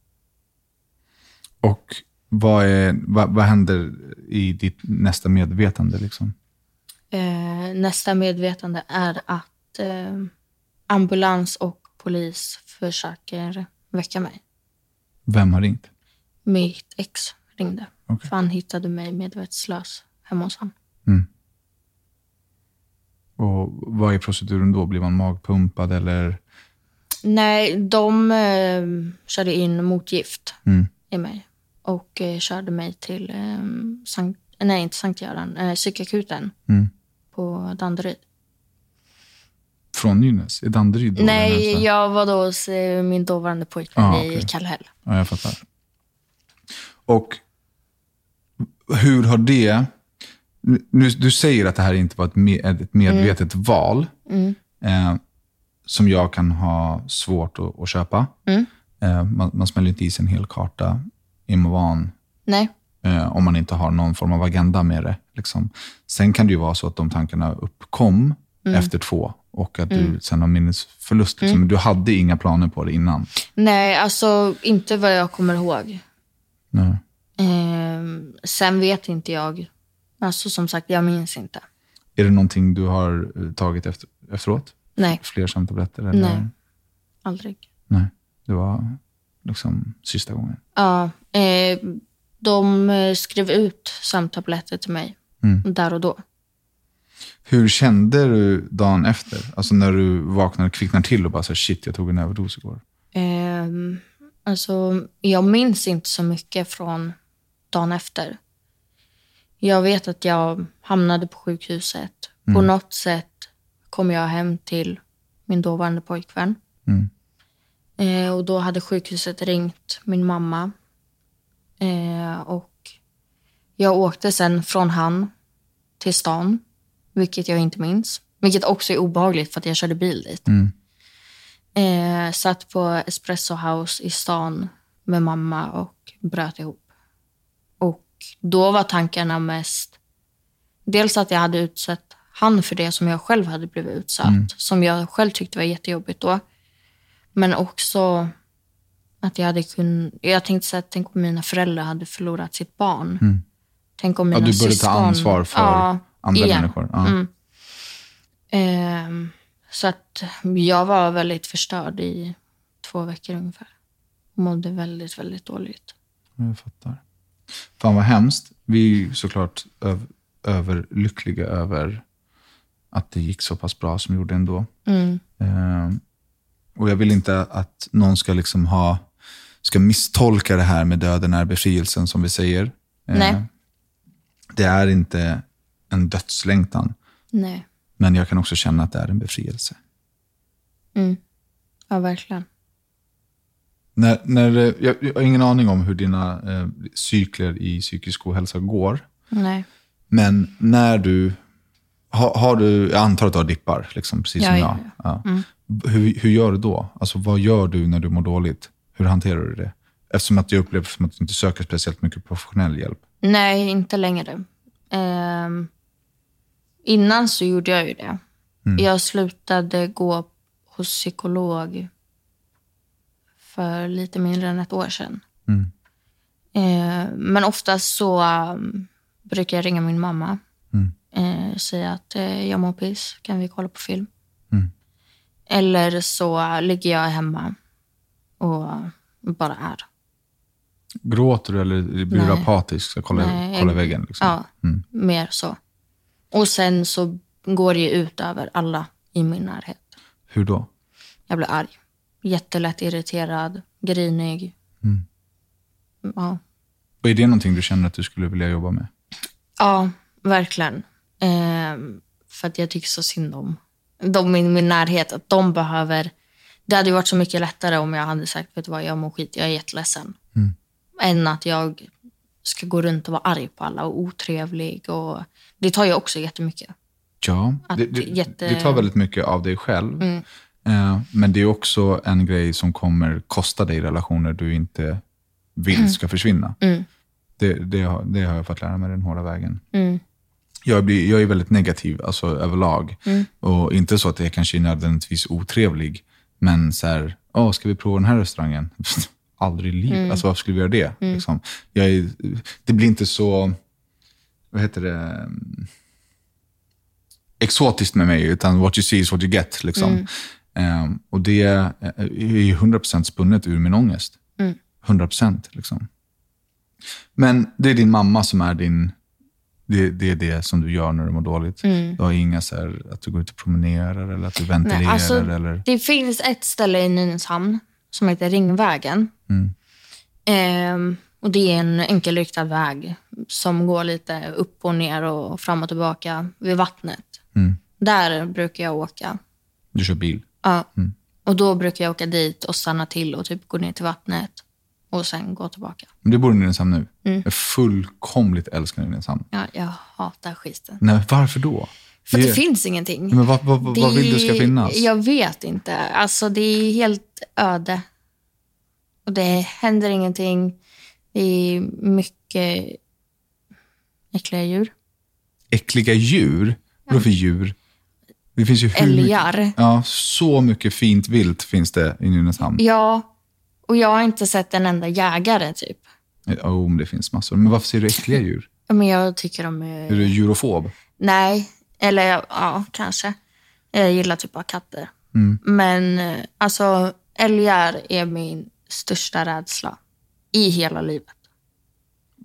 [SPEAKER 1] Och vad, är, vad, vad händer i ditt nästa medvetande? Liksom?
[SPEAKER 2] Eh, nästa medvetande är att eh, ambulans och polis försöker väcka mig.
[SPEAKER 1] Vem har ringt?
[SPEAKER 2] Mitt ex ringde.
[SPEAKER 1] Okay.
[SPEAKER 2] För han hittade mig medvetslös hemma hos han.
[SPEAKER 1] Mm. Och vad är proceduren då? Blir man magpumpad eller?
[SPEAKER 2] Nej, de eh, körde in motgift
[SPEAKER 1] Mm.
[SPEAKER 2] i mig. Och eh, körde mig till eh, Sankt, nej, inte Sankt Göran, eh, psykakuten
[SPEAKER 1] Mm.
[SPEAKER 2] på Danderyd.
[SPEAKER 1] Från Nynäs? I Danderyd då?
[SPEAKER 2] Nej,
[SPEAKER 1] eller?
[SPEAKER 2] jag var då hos eh, min dåvarande pojkvän
[SPEAKER 1] Ah,
[SPEAKER 2] i
[SPEAKER 1] okej.
[SPEAKER 2] Kallhäll.
[SPEAKER 1] Ja, jag fattar. Och hur har det... Nu, du säger att det här inte var ett, med, ett medvetet mm. val.
[SPEAKER 2] Mm.
[SPEAKER 1] Eh, som jag kan ha svårt att, att köpa.
[SPEAKER 2] Mm.
[SPEAKER 1] Eh, man, man smäller inte i sig en hel karta Imovan.
[SPEAKER 2] Nej.
[SPEAKER 1] Eh, om man inte har någon form av agenda med det. Liksom. Sen kan det ju vara så att de tankarna uppkom mm. efter två. Och att
[SPEAKER 2] mm.
[SPEAKER 1] du sen har minnesförlust. Liksom.
[SPEAKER 2] Mm.
[SPEAKER 1] Men du hade inga planer på det innan.
[SPEAKER 2] Nej, alltså inte vad jag kommer ihåg.
[SPEAKER 1] Nej.
[SPEAKER 2] Eh, sen vet inte jag. Alltså som sagt, jag minns inte.
[SPEAKER 1] Är det någonting du har tagit efter, efteråt?
[SPEAKER 2] Nej.
[SPEAKER 1] Fler sömntabletter? Eller?
[SPEAKER 2] Nej, aldrig.
[SPEAKER 1] Nej, det var liksom sista gången.
[SPEAKER 2] Ja, eh, de skrev ut sömntabletter till mig
[SPEAKER 1] Mm.
[SPEAKER 2] där och då.
[SPEAKER 1] Hur kände du dagen efter? Alltså när du vaknade och kvicknade till och bara så shit, jag tog en överdos igår.
[SPEAKER 2] Um, alltså, jag minns inte så mycket från dagen efter. Jag vet att jag hamnade på sjukhuset. Mm. På något sätt kom jag hem till min dåvarande pojkvän.
[SPEAKER 1] Mm.
[SPEAKER 2] Eh, och då hade sjukhuset ringt min mamma. Eh, och jag åkte sen från han till stan. Vilket jag inte minns. Vilket också är obehagligt för att jag körde bil dit.
[SPEAKER 1] Mm.
[SPEAKER 2] Eh, satt på Espresso House i stan med mamma och bröt ihop. Och då var tankarna mest... Dels att jag hade utsatt han för det som jag själv hade blivit utsatt. Mm. Som jag själv tyckte var jättejobbigt då. Men också att jag hade kunnat... Jag tänkte så att tänk om mina föräldrar hade förlorat sitt barn.
[SPEAKER 1] Mm.
[SPEAKER 2] Tänk om mina
[SPEAKER 1] ja, du började
[SPEAKER 2] syskon...
[SPEAKER 1] ta ansvar för
[SPEAKER 2] ja,
[SPEAKER 1] andra
[SPEAKER 2] igen.
[SPEAKER 1] människor. Ja.
[SPEAKER 2] Mm. Eh, så att jag var väldigt förstörd i två veckor ungefär. Mådde väldigt, väldigt dåligt.
[SPEAKER 1] Jag fattar. Fan vad hemskt. Vi är såklart öv- överlyckliga över att det gick så pass bra som gjorde ändå.
[SPEAKER 2] Mm.
[SPEAKER 1] Eh, och jag vill inte att någon ska liksom ha ska misstolka det här med döden är befrielsen som vi säger. Eh,
[SPEAKER 2] Nej.
[SPEAKER 1] Det är inte en dödslängtan.
[SPEAKER 2] Nej.
[SPEAKER 1] Men jag kan också känna att det är en befrielse.
[SPEAKER 2] Mm. Ja, verkligen.
[SPEAKER 1] När, när, jag, jag har ingen aning om hur dina eh, cykler i psykisk ohälsa går.
[SPEAKER 2] Nej.
[SPEAKER 1] Men när du... Har, har du... Jag antar att du har dippar, liksom, precis
[SPEAKER 2] ja,
[SPEAKER 1] som
[SPEAKER 2] ja,
[SPEAKER 1] jag.
[SPEAKER 2] ja.
[SPEAKER 1] Ja.
[SPEAKER 2] Mm.
[SPEAKER 1] Hur, hur gör du då? Alltså, vad gör du när du mår dåligt? Hur hanterar du det? Eftersom att jag upplever som att du inte söker speciellt mycket professionell hjälp.
[SPEAKER 2] Nej, inte längre. Eh, innan så gjorde jag ju det. Mm. Jag slutade gå hos psykolog för lite mindre än ett år sedan.
[SPEAKER 1] Mm.
[SPEAKER 2] Eh, men oftast så um, brukar jag ringa min mamma.
[SPEAKER 1] Mm.
[SPEAKER 2] Eh, säga att eh, jag mår piss, kan vi kolla på film?
[SPEAKER 1] Mm.
[SPEAKER 2] Eller så ligger jag hemma och bara är.
[SPEAKER 1] Gråter du eller blir du apatisk? Så kolla,
[SPEAKER 2] Nej,
[SPEAKER 1] kolla väggen liksom.
[SPEAKER 2] Ja,
[SPEAKER 1] mm.
[SPEAKER 2] mer så. Och sen så går det ju ut över alla i min närhet.
[SPEAKER 1] Hur då?
[SPEAKER 2] Jag blir arg. Jättelätt irriterad, grinig.
[SPEAKER 1] Mm.
[SPEAKER 2] Ja.
[SPEAKER 1] Och är det någonting du känner att du skulle vilja jobba med?
[SPEAKER 2] Ja, verkligen. Eh, för att jag tycker så synd om de i min närhet. Att de behöver... Det hade ju varit så mycket lättare om jag hade sagt, vet du vad, jag mår skit, jag är jätteledsen.
[SPEAKER 1] Mm.
[SPEAKER 2] Än att jag ska gå runt och vara arg på alla och otrevlig. Och det tar ju också jättemycket.
[SPEAKER 1] Ja, det, det, jätte... det tar väldigt mycket av dig själv.
[SPEAKER 2] Mm.
[SPEAKER 1] Eh, men det är också en grej som kommer kosta dig relationer du inte vill ska försvinna.
[SPEAKER 2] Mm.
[SPEAKER 1] Det, det, har, det har jag fått lära mig den hårda vägen.
[SPEAKER 2] Mm.
[SPEAKER 1] Jag, blir, jag är väldigt negativ alltså, överlag.
[SPEAKER 2] Mm.
[SPEAKER 1] Och inte så att jag kanske är nödvändigtvis otrevlig. Men så här, åh, ska vi prova den här restaurangen? Aldrig i livet.
[SPEAKER 2] Mm.
[SPEAKER 1] Alltså varför skulle vi göra det? Mm. Liksom. Jag är, det blir inte så, vad heter det, exotiskt med mig. Utan what you see is what you get. Liksom. Mm. Um, och det är ju hundra procent spunnet ur min ångest.
[SPEAKER 2] Mm.
[SPEAKER 1] hundra procent liksom. Men det är din mamma som är din... Det, det är det som du gör när du mår dåligt.
[SPEAKER 2] Mm.
[SPEAKER 1] Du har inga så här, att du går ut och promenerar eller att du ventilerar.
[SPEAKER 2] Nej, alltså,
[SPEAKER 1] eller...
[SPEAKER 2] Det finns ett ställe i Nynäshamn som heter Ringvägen.
[SPEAKER 1] Mm.
[SPEAKER 2] Ehm, och det är en enkelriktad väg som går lite upp och ner och fram och tillbaka vid vattnet.
[SPEAKER 1] Mm.
[SPEAKER 2] Där brukar jag åka.
[SPEAKER 1] Du kör bil?
[SPEAKER 2] Ja.
[SPEAKER 1] Mm.
[SPEAKER 2] Och då brukar jag åka dit och stanna till och typ gå ner till vattnet. Och sen gå tillbaka.
[SPEAKER 1] Men du bor i Nynäshamn nu?
[SPEAKER 2] Mm.
[SPEAKER 1] Jag fullkomligt älskar Nynäshamn.
[SPEAKER 2] Ja, jag hatar skiten.
[SPEAKER 1] Nej, varför då?
[SPEAKER 2] För
[SPEAKER 1] det...
[SPEAKER 2] det finns ingenting.
[SPEAKER 1] Men vad, vad,
[SPEAKER 2] det...
[SPEAKER 1] vad vill du ska finnas?
[SPEAKER 2] Jag vet inte. Alltså det är helt öde. Och det händer ingenting. Det är mycket äckliga djur.
[SPEAKER 1] Äckliga djur? Vad är det för djur? Det finns ju hur
[SPEAKER 2] Älgar.
[SPEAKER 1] Mycket... Ja, så mycket fint vilt finns det i Nynäshamn.
[SPEAKER 2] Ja, och jag har inte sett en enda jägare typ.
[SPEAKER 1] Ja, oh, det finns massor. Men varför ser du äckliga djur?
[SPEAKER 2] Men jag tycker de är...
[SPEAKER 1] Är du djurofob?
[SPEAKER 2] Nej, eller ja, kanske. Jag gillar typ bara katter.
[SPEAKER 1] Mm.
[SPEAKER 2] Men alltså, älgar är min största rädsla i hela livet.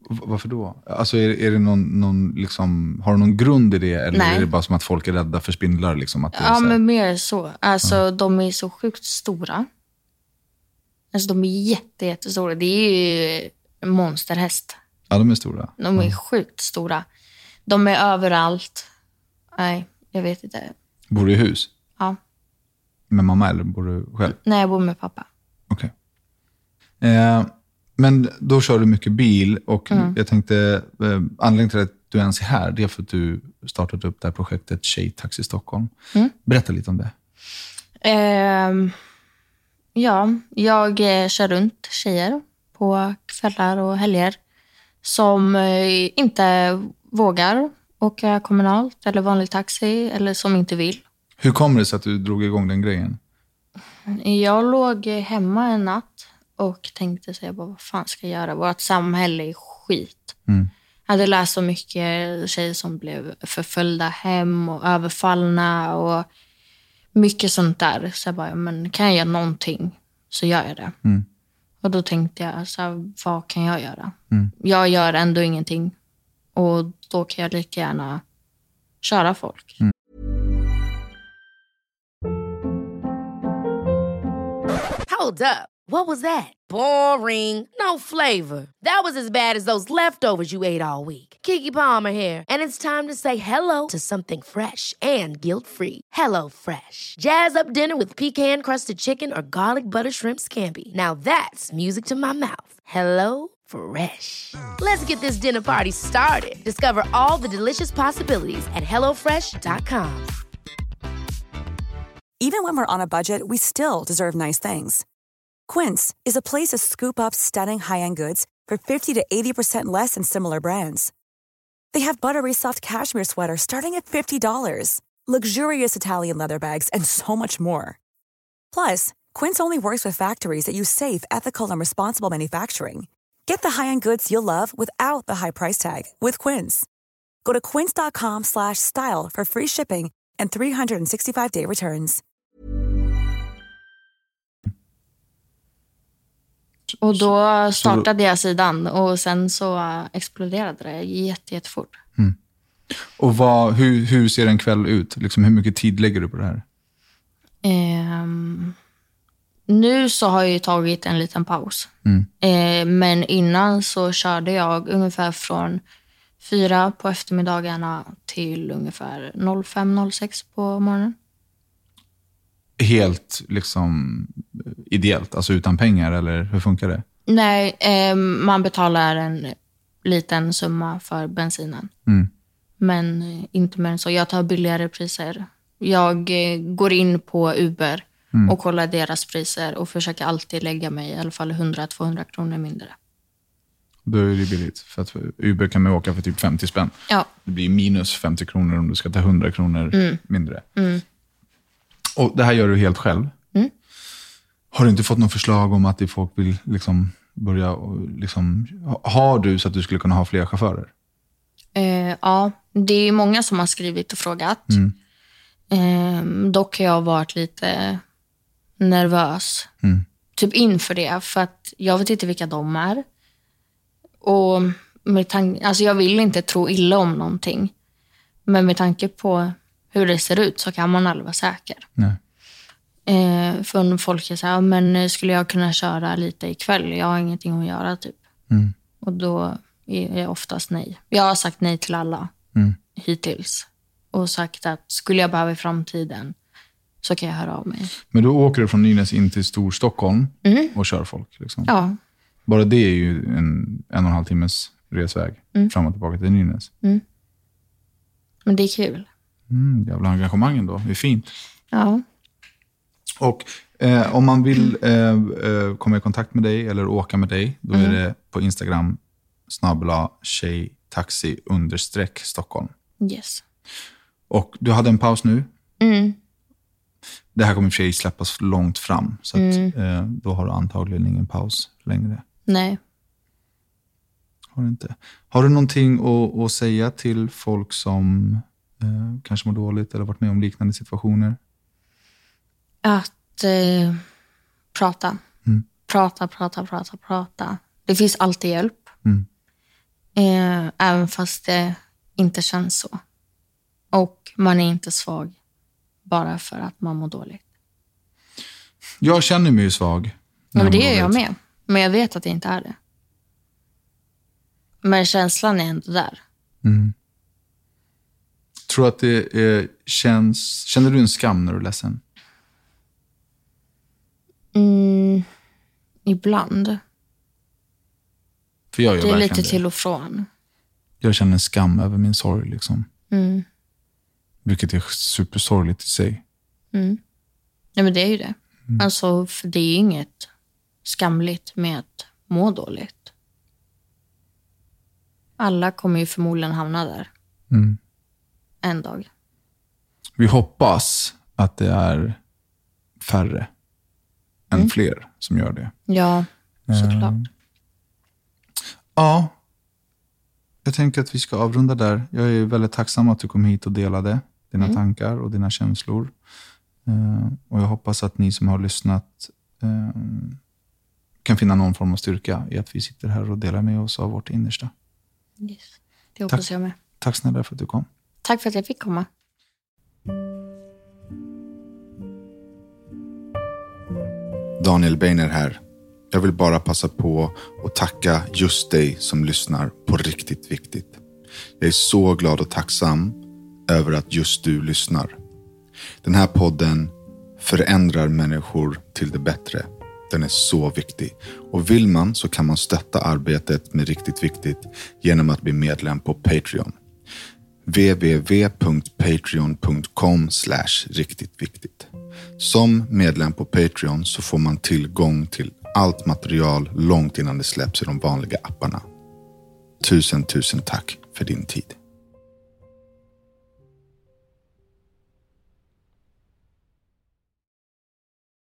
[SPEAKER 1] Varför då? Alltså är, är det någon, någon liksom, har du någon grund i det? Eller
[SPEAKER 2] Nej.
[SPEAKER 1] är det bara som att folk är rädda för spindlar? Liksom, att det är
[SPEAKER 2] Ja,
[SPEAKER 1] så här-
[SPEAKER 2] men mer så. Alltså,
[SPEAKER 1] Ja.
[SPEAKER 2] de är så sjukt stora. Alltså, de är jätte, jättestora. Det är ju en monsterhäst.
[SPEAKER 1] Ja, de är stora.
[SPEAKER 2] De är
[SPEAKER 1] Ja.
[SPEAKER 2] sjukt stora. De är överallt. Nej, jag vet inte.
[SPEAKER 1] Bor du i hus?
[SPEAKER 2] Ja.
[SPEAKER 1] Med mamma eller bor du själv?
[SPEAKER 2] Nej, jag bor med pappa.
[SPEAKER 1] Okej. Eh, men då kör du mycket bil och
[SPEAKER 2] Mm.
[SPEAKER 1] jag tänkte, eh, anledningen till att du ens är här, det är för att du startat upp det här projektet Tjejtaxi Stockholm.
[SPEAKER 2] Mm.
[SPEAKER 1] Berätta lite om det.
[SPEAKER 2] Ehm, ja, jag eh, kör runt tjejer på kvällar och helger som eh, inte vågar åka kommunalt eller vanlig taxi eller som inte vill.
[SPEAKER 1] Hur kommer det sig att du drog igång den grejen?
[SPEAKER 2] Jag låg hemma en natt och tänkte så jag bara, vad fan ska jag göra? Vårt samhälle är skit.
[SPEAKER 1] Mm.
[SPEAKER 2] Jag hade läst så mycket tjejer som blev förföljda hem och överfallna och mycket sånt där. Så jag bara, men kan jag göra någonting så gör jag det.
[SPEAKER 1] Mm.
[SPEAKER 2] Och då tänkte jag, så här, vad kan jag göra?
[SPEAKER 1] Mm.
[SPEAKER 2] Jag gör ändå ingenting. Och då kan jag lika gärna köra folk.
[SPEAKER 1] Mm.
[SPEAKER 3] Hold up. What was that? Boring. No flavor. That was as bad as those leftovers you ate all week. Keke Palmer here. And it's time to say hello to something fresh and guilt-free. Hello Fresh. Jazz up dinner with pecan-crusted chicken or garlic butter shrimp scampi. Now that's music to my mouth. Hello Fresh. Let's get this dinner party started. Discover all the delicious possibilities at hello fresh dot com.
[SPEAKER 6] Even when we're on a budget, we still deserve nice things. Quince is a place to scoop up stunning high-end goods for fifty to eighty percent less than similar brands. They have buttery soft cashmere sweaters starting at fifty dollars, luxurious Italian leather bags, and so much more. Plus, Quince only works with factories that use safe, ethical, and responsible manufacturing. Get the high-end goods you'll love without the high price tag with Quince. Go to quince.com slash style for free shipping and three sixty-five day returns.
[SPEAKER 2] Och då startade jag sidan och sen så exploderade det jätte, jättefort.
[SPEAKER 1] Mm. Och vad, hur, hur ser en kväll ut? Liksom, hur mycket tid lägger du på det här?
[SPEAKER 2] Um, nu så har jag ju tagit en liten paus.
[SPEAKER 1] Mm.
[SPEAKER 2] Uh, men innan så körde jag ungefär från fyra på eftermiddagarna till ungefär fem sex på morgonen.
[SPEAKER 1] Helt liksom ideellt, alltså utan pengar, eller hur funkar det?
[SPEAKER 2] Nej, eh, man betalar en liten summa för bensinen.
[SPEAKER 1] Mm.
[SPEAKER 2] Men eh, inte mer än så. Jag tar billigare priser. Jag eh, går in på Uber
[SPEAKER 1] Mm.
[SPEAKER 2] och kollar deras priser och försöker alltid lägga mig i alla fall hundra till tvåhundra kronor mindre.
[SPEAKER 1] Då är det billigt, för att för Uber kan man åka för typ femtio spänn.
[SPEAKER 2] Ja.
[SPEAKER 1] Det blir minus femtio kronor om du ska ta hundra kronor
[SPEAKER 2] Mm.
[SPEAKER 1] mindre.
[SPEAKER 2] Mm.
[SPEAKER 1] Och det här gör du helt själv.
[SPEAKER 2] Mm.
[SPEAKER 1] Har du inte fått något förslag om att folk vill liksom börja, och liksom, har du så att du skulle kunna ha fler chaufförer?
[SPEAKER 2] Eh, ja, det är många som har skrivit och frågat.
[SPEAKER 1] Mm.
[SPEAKER 2] Eh, dock har jag varit lite nervös.
[SPEAKER 1] Mm.
[SPEAKER 2] Typ inför det, för att jag vet inte vilka de är. Och med tanke, alltså jag vill inte tro illa om någonting. Men med tanke på hur det ser ut så kan man aldrig vara säker.
[SPEAKER 1] Nej.
[SPEAKER 2] Eh, för folk är så här, men skulle jag kunna köra lite ikväll? Jag har ingenting att göra typ.
[SPEAKER 1] Mm.
[SPEAKER 2] Och då är jag oftast nej. Jag har sagt nej till alla
[SPEAKER 1] Mm.
[SPEAKER 2] hittills. Och sagt att skulle jag behöva i framtiden så kan jag höra av mig.
[SPEAKER 1] Men då åker du från Nynäs in till Storstockholm
[SPEAKER 2] Mm.
[SPEAKER 1] och kör folk. Liksom.
[SPEAKER 2] Ja.
[SPEAKER 1] Bara det är ju en, en och en halv timmes resväg
[SPEAKER 2] Mm.
[SPEAKER 1] fram och tillbaka till Nynäs.
[SPEAKER 2] Mm. Men det är kul.
[SPEAKER 1] Mm, jävla engagemangen då. Det är fint.
[SPEAKER 2] Ja.
[SPEAKER 1] Och eh, om man vill eh, eh, komma i kontakt med dig eller åka med dig, då
[SPEAKER 2] Mm.
[SPEAKER 1] är det på Instagram snabbla tjejtaxi understreck Stockholm.
[SPEAKER 2] Yes.
[SPEAKER 1] Och du hade en paus nu.
[SPEAKER 2] Mm.
[SPEAKER 1] Det här kommer i och för sig släppas långt fram, så att,
[SPEAKER 2] Mm.
[SPEAKER 1] eh, då har du antagligen ingen paus längre.
[SPEAKER 2] Nej.
[SPEAKER 1] Har du inte? Har du någonting att, att säga till folk som eh, kanske mår dåligt eller varit med om liknande situationer?
[SPEAKER 2] Att eh, prata.
[SPEAKER 1] Mm.
[SPEAKER 2] Prata, prata, prata, prata. Det finns alltid hjälp.
[SPEAKER 1] Mm.
[SPEAKER 2] Eh, även fast det inte känns så. Och man är inte svag bara för att man mår dåligt.
[SPEAKER 1] Jag känner mig ju svag.
[SPEAKER 2] Ja, men det gör jag med. Men jag vet att det inte är det. Men känslan är ändå där.
[SPEAKER 1] Mm. Tror att det är, känns... Känner du en skam när du är ledsen?
[SPEAKER 2] Mm, ibland.
[SPEAKER 1] För jag gör
[SPEAKER 2] det är
[SPEAKER 1] verkligen
[SPEAKER 2] lite
[SPEAKER 1] det.
[SPEAKER 2] till och från.
[SPEAKER 1] Jag känner en skam över min sorg liksom.
[SPEAKER 2] Mm.
[SPEAKER 1] Vilket är supersorgligt i sig.
[SPEAKER 2] Mm. Ja, men det är ju det.
[SPEAKER 1] Mm.
[SPEAKER 2] Alltså, för det är ju inget skamligt med att må dåligt. Alla kommer ju förmodligen hamna där.
[SPEAKER 1] Mm.
[SPEAKER 2] En dag.
[SPEAKER 1] Vi hoppas att det är färre än
[SPEAKER 2] Mm.
[SPEAKER 1] fler som gör det.
[SPEAKER 2] Ja, såklart.
[SPEAKER 1] Uh, ja. Jag tänker att vi ska avrunda där. Jag är väldigt tacksam att du kom hit och delade dina
[SPEAKER 2] Mm.
[SPEAKER 1] tankar och dina känslor. Uh, och jag hoppas att ni som har lyssnat uh, kan finna någon form av styrka i att vi sitter här och delar med oss av vårt innersta.
[SPEAKER 2] Yes. Det hoppas
[SPEAKER 1] Tack.
[SPEAKER 2] jag med.
[SPEAKER 1] Tack snälla för att du kom.
[SPEAKER 2] Tack för att jag fick komma.
[SPEAKER 1] Daniel Beiner här. Jag vill bara passa på att tacka just dig som lyssnar på Riktigt Viktigt. Jag är så glad och tacksam över att just du lyssnar. Den här podden förändrar människor till det bättre. Den är så viktig. Och vill man så kan man stötta arbetet med Riktigt Viktigt genom att bli medlem på Patreon. w w w punkt patreon punkt com slash riktigt viktigt. Som medlem på Patreon så får man tillgång till allt material långt innan det släpps i de vanliga apparna. Tusen, tusen tack för din tid.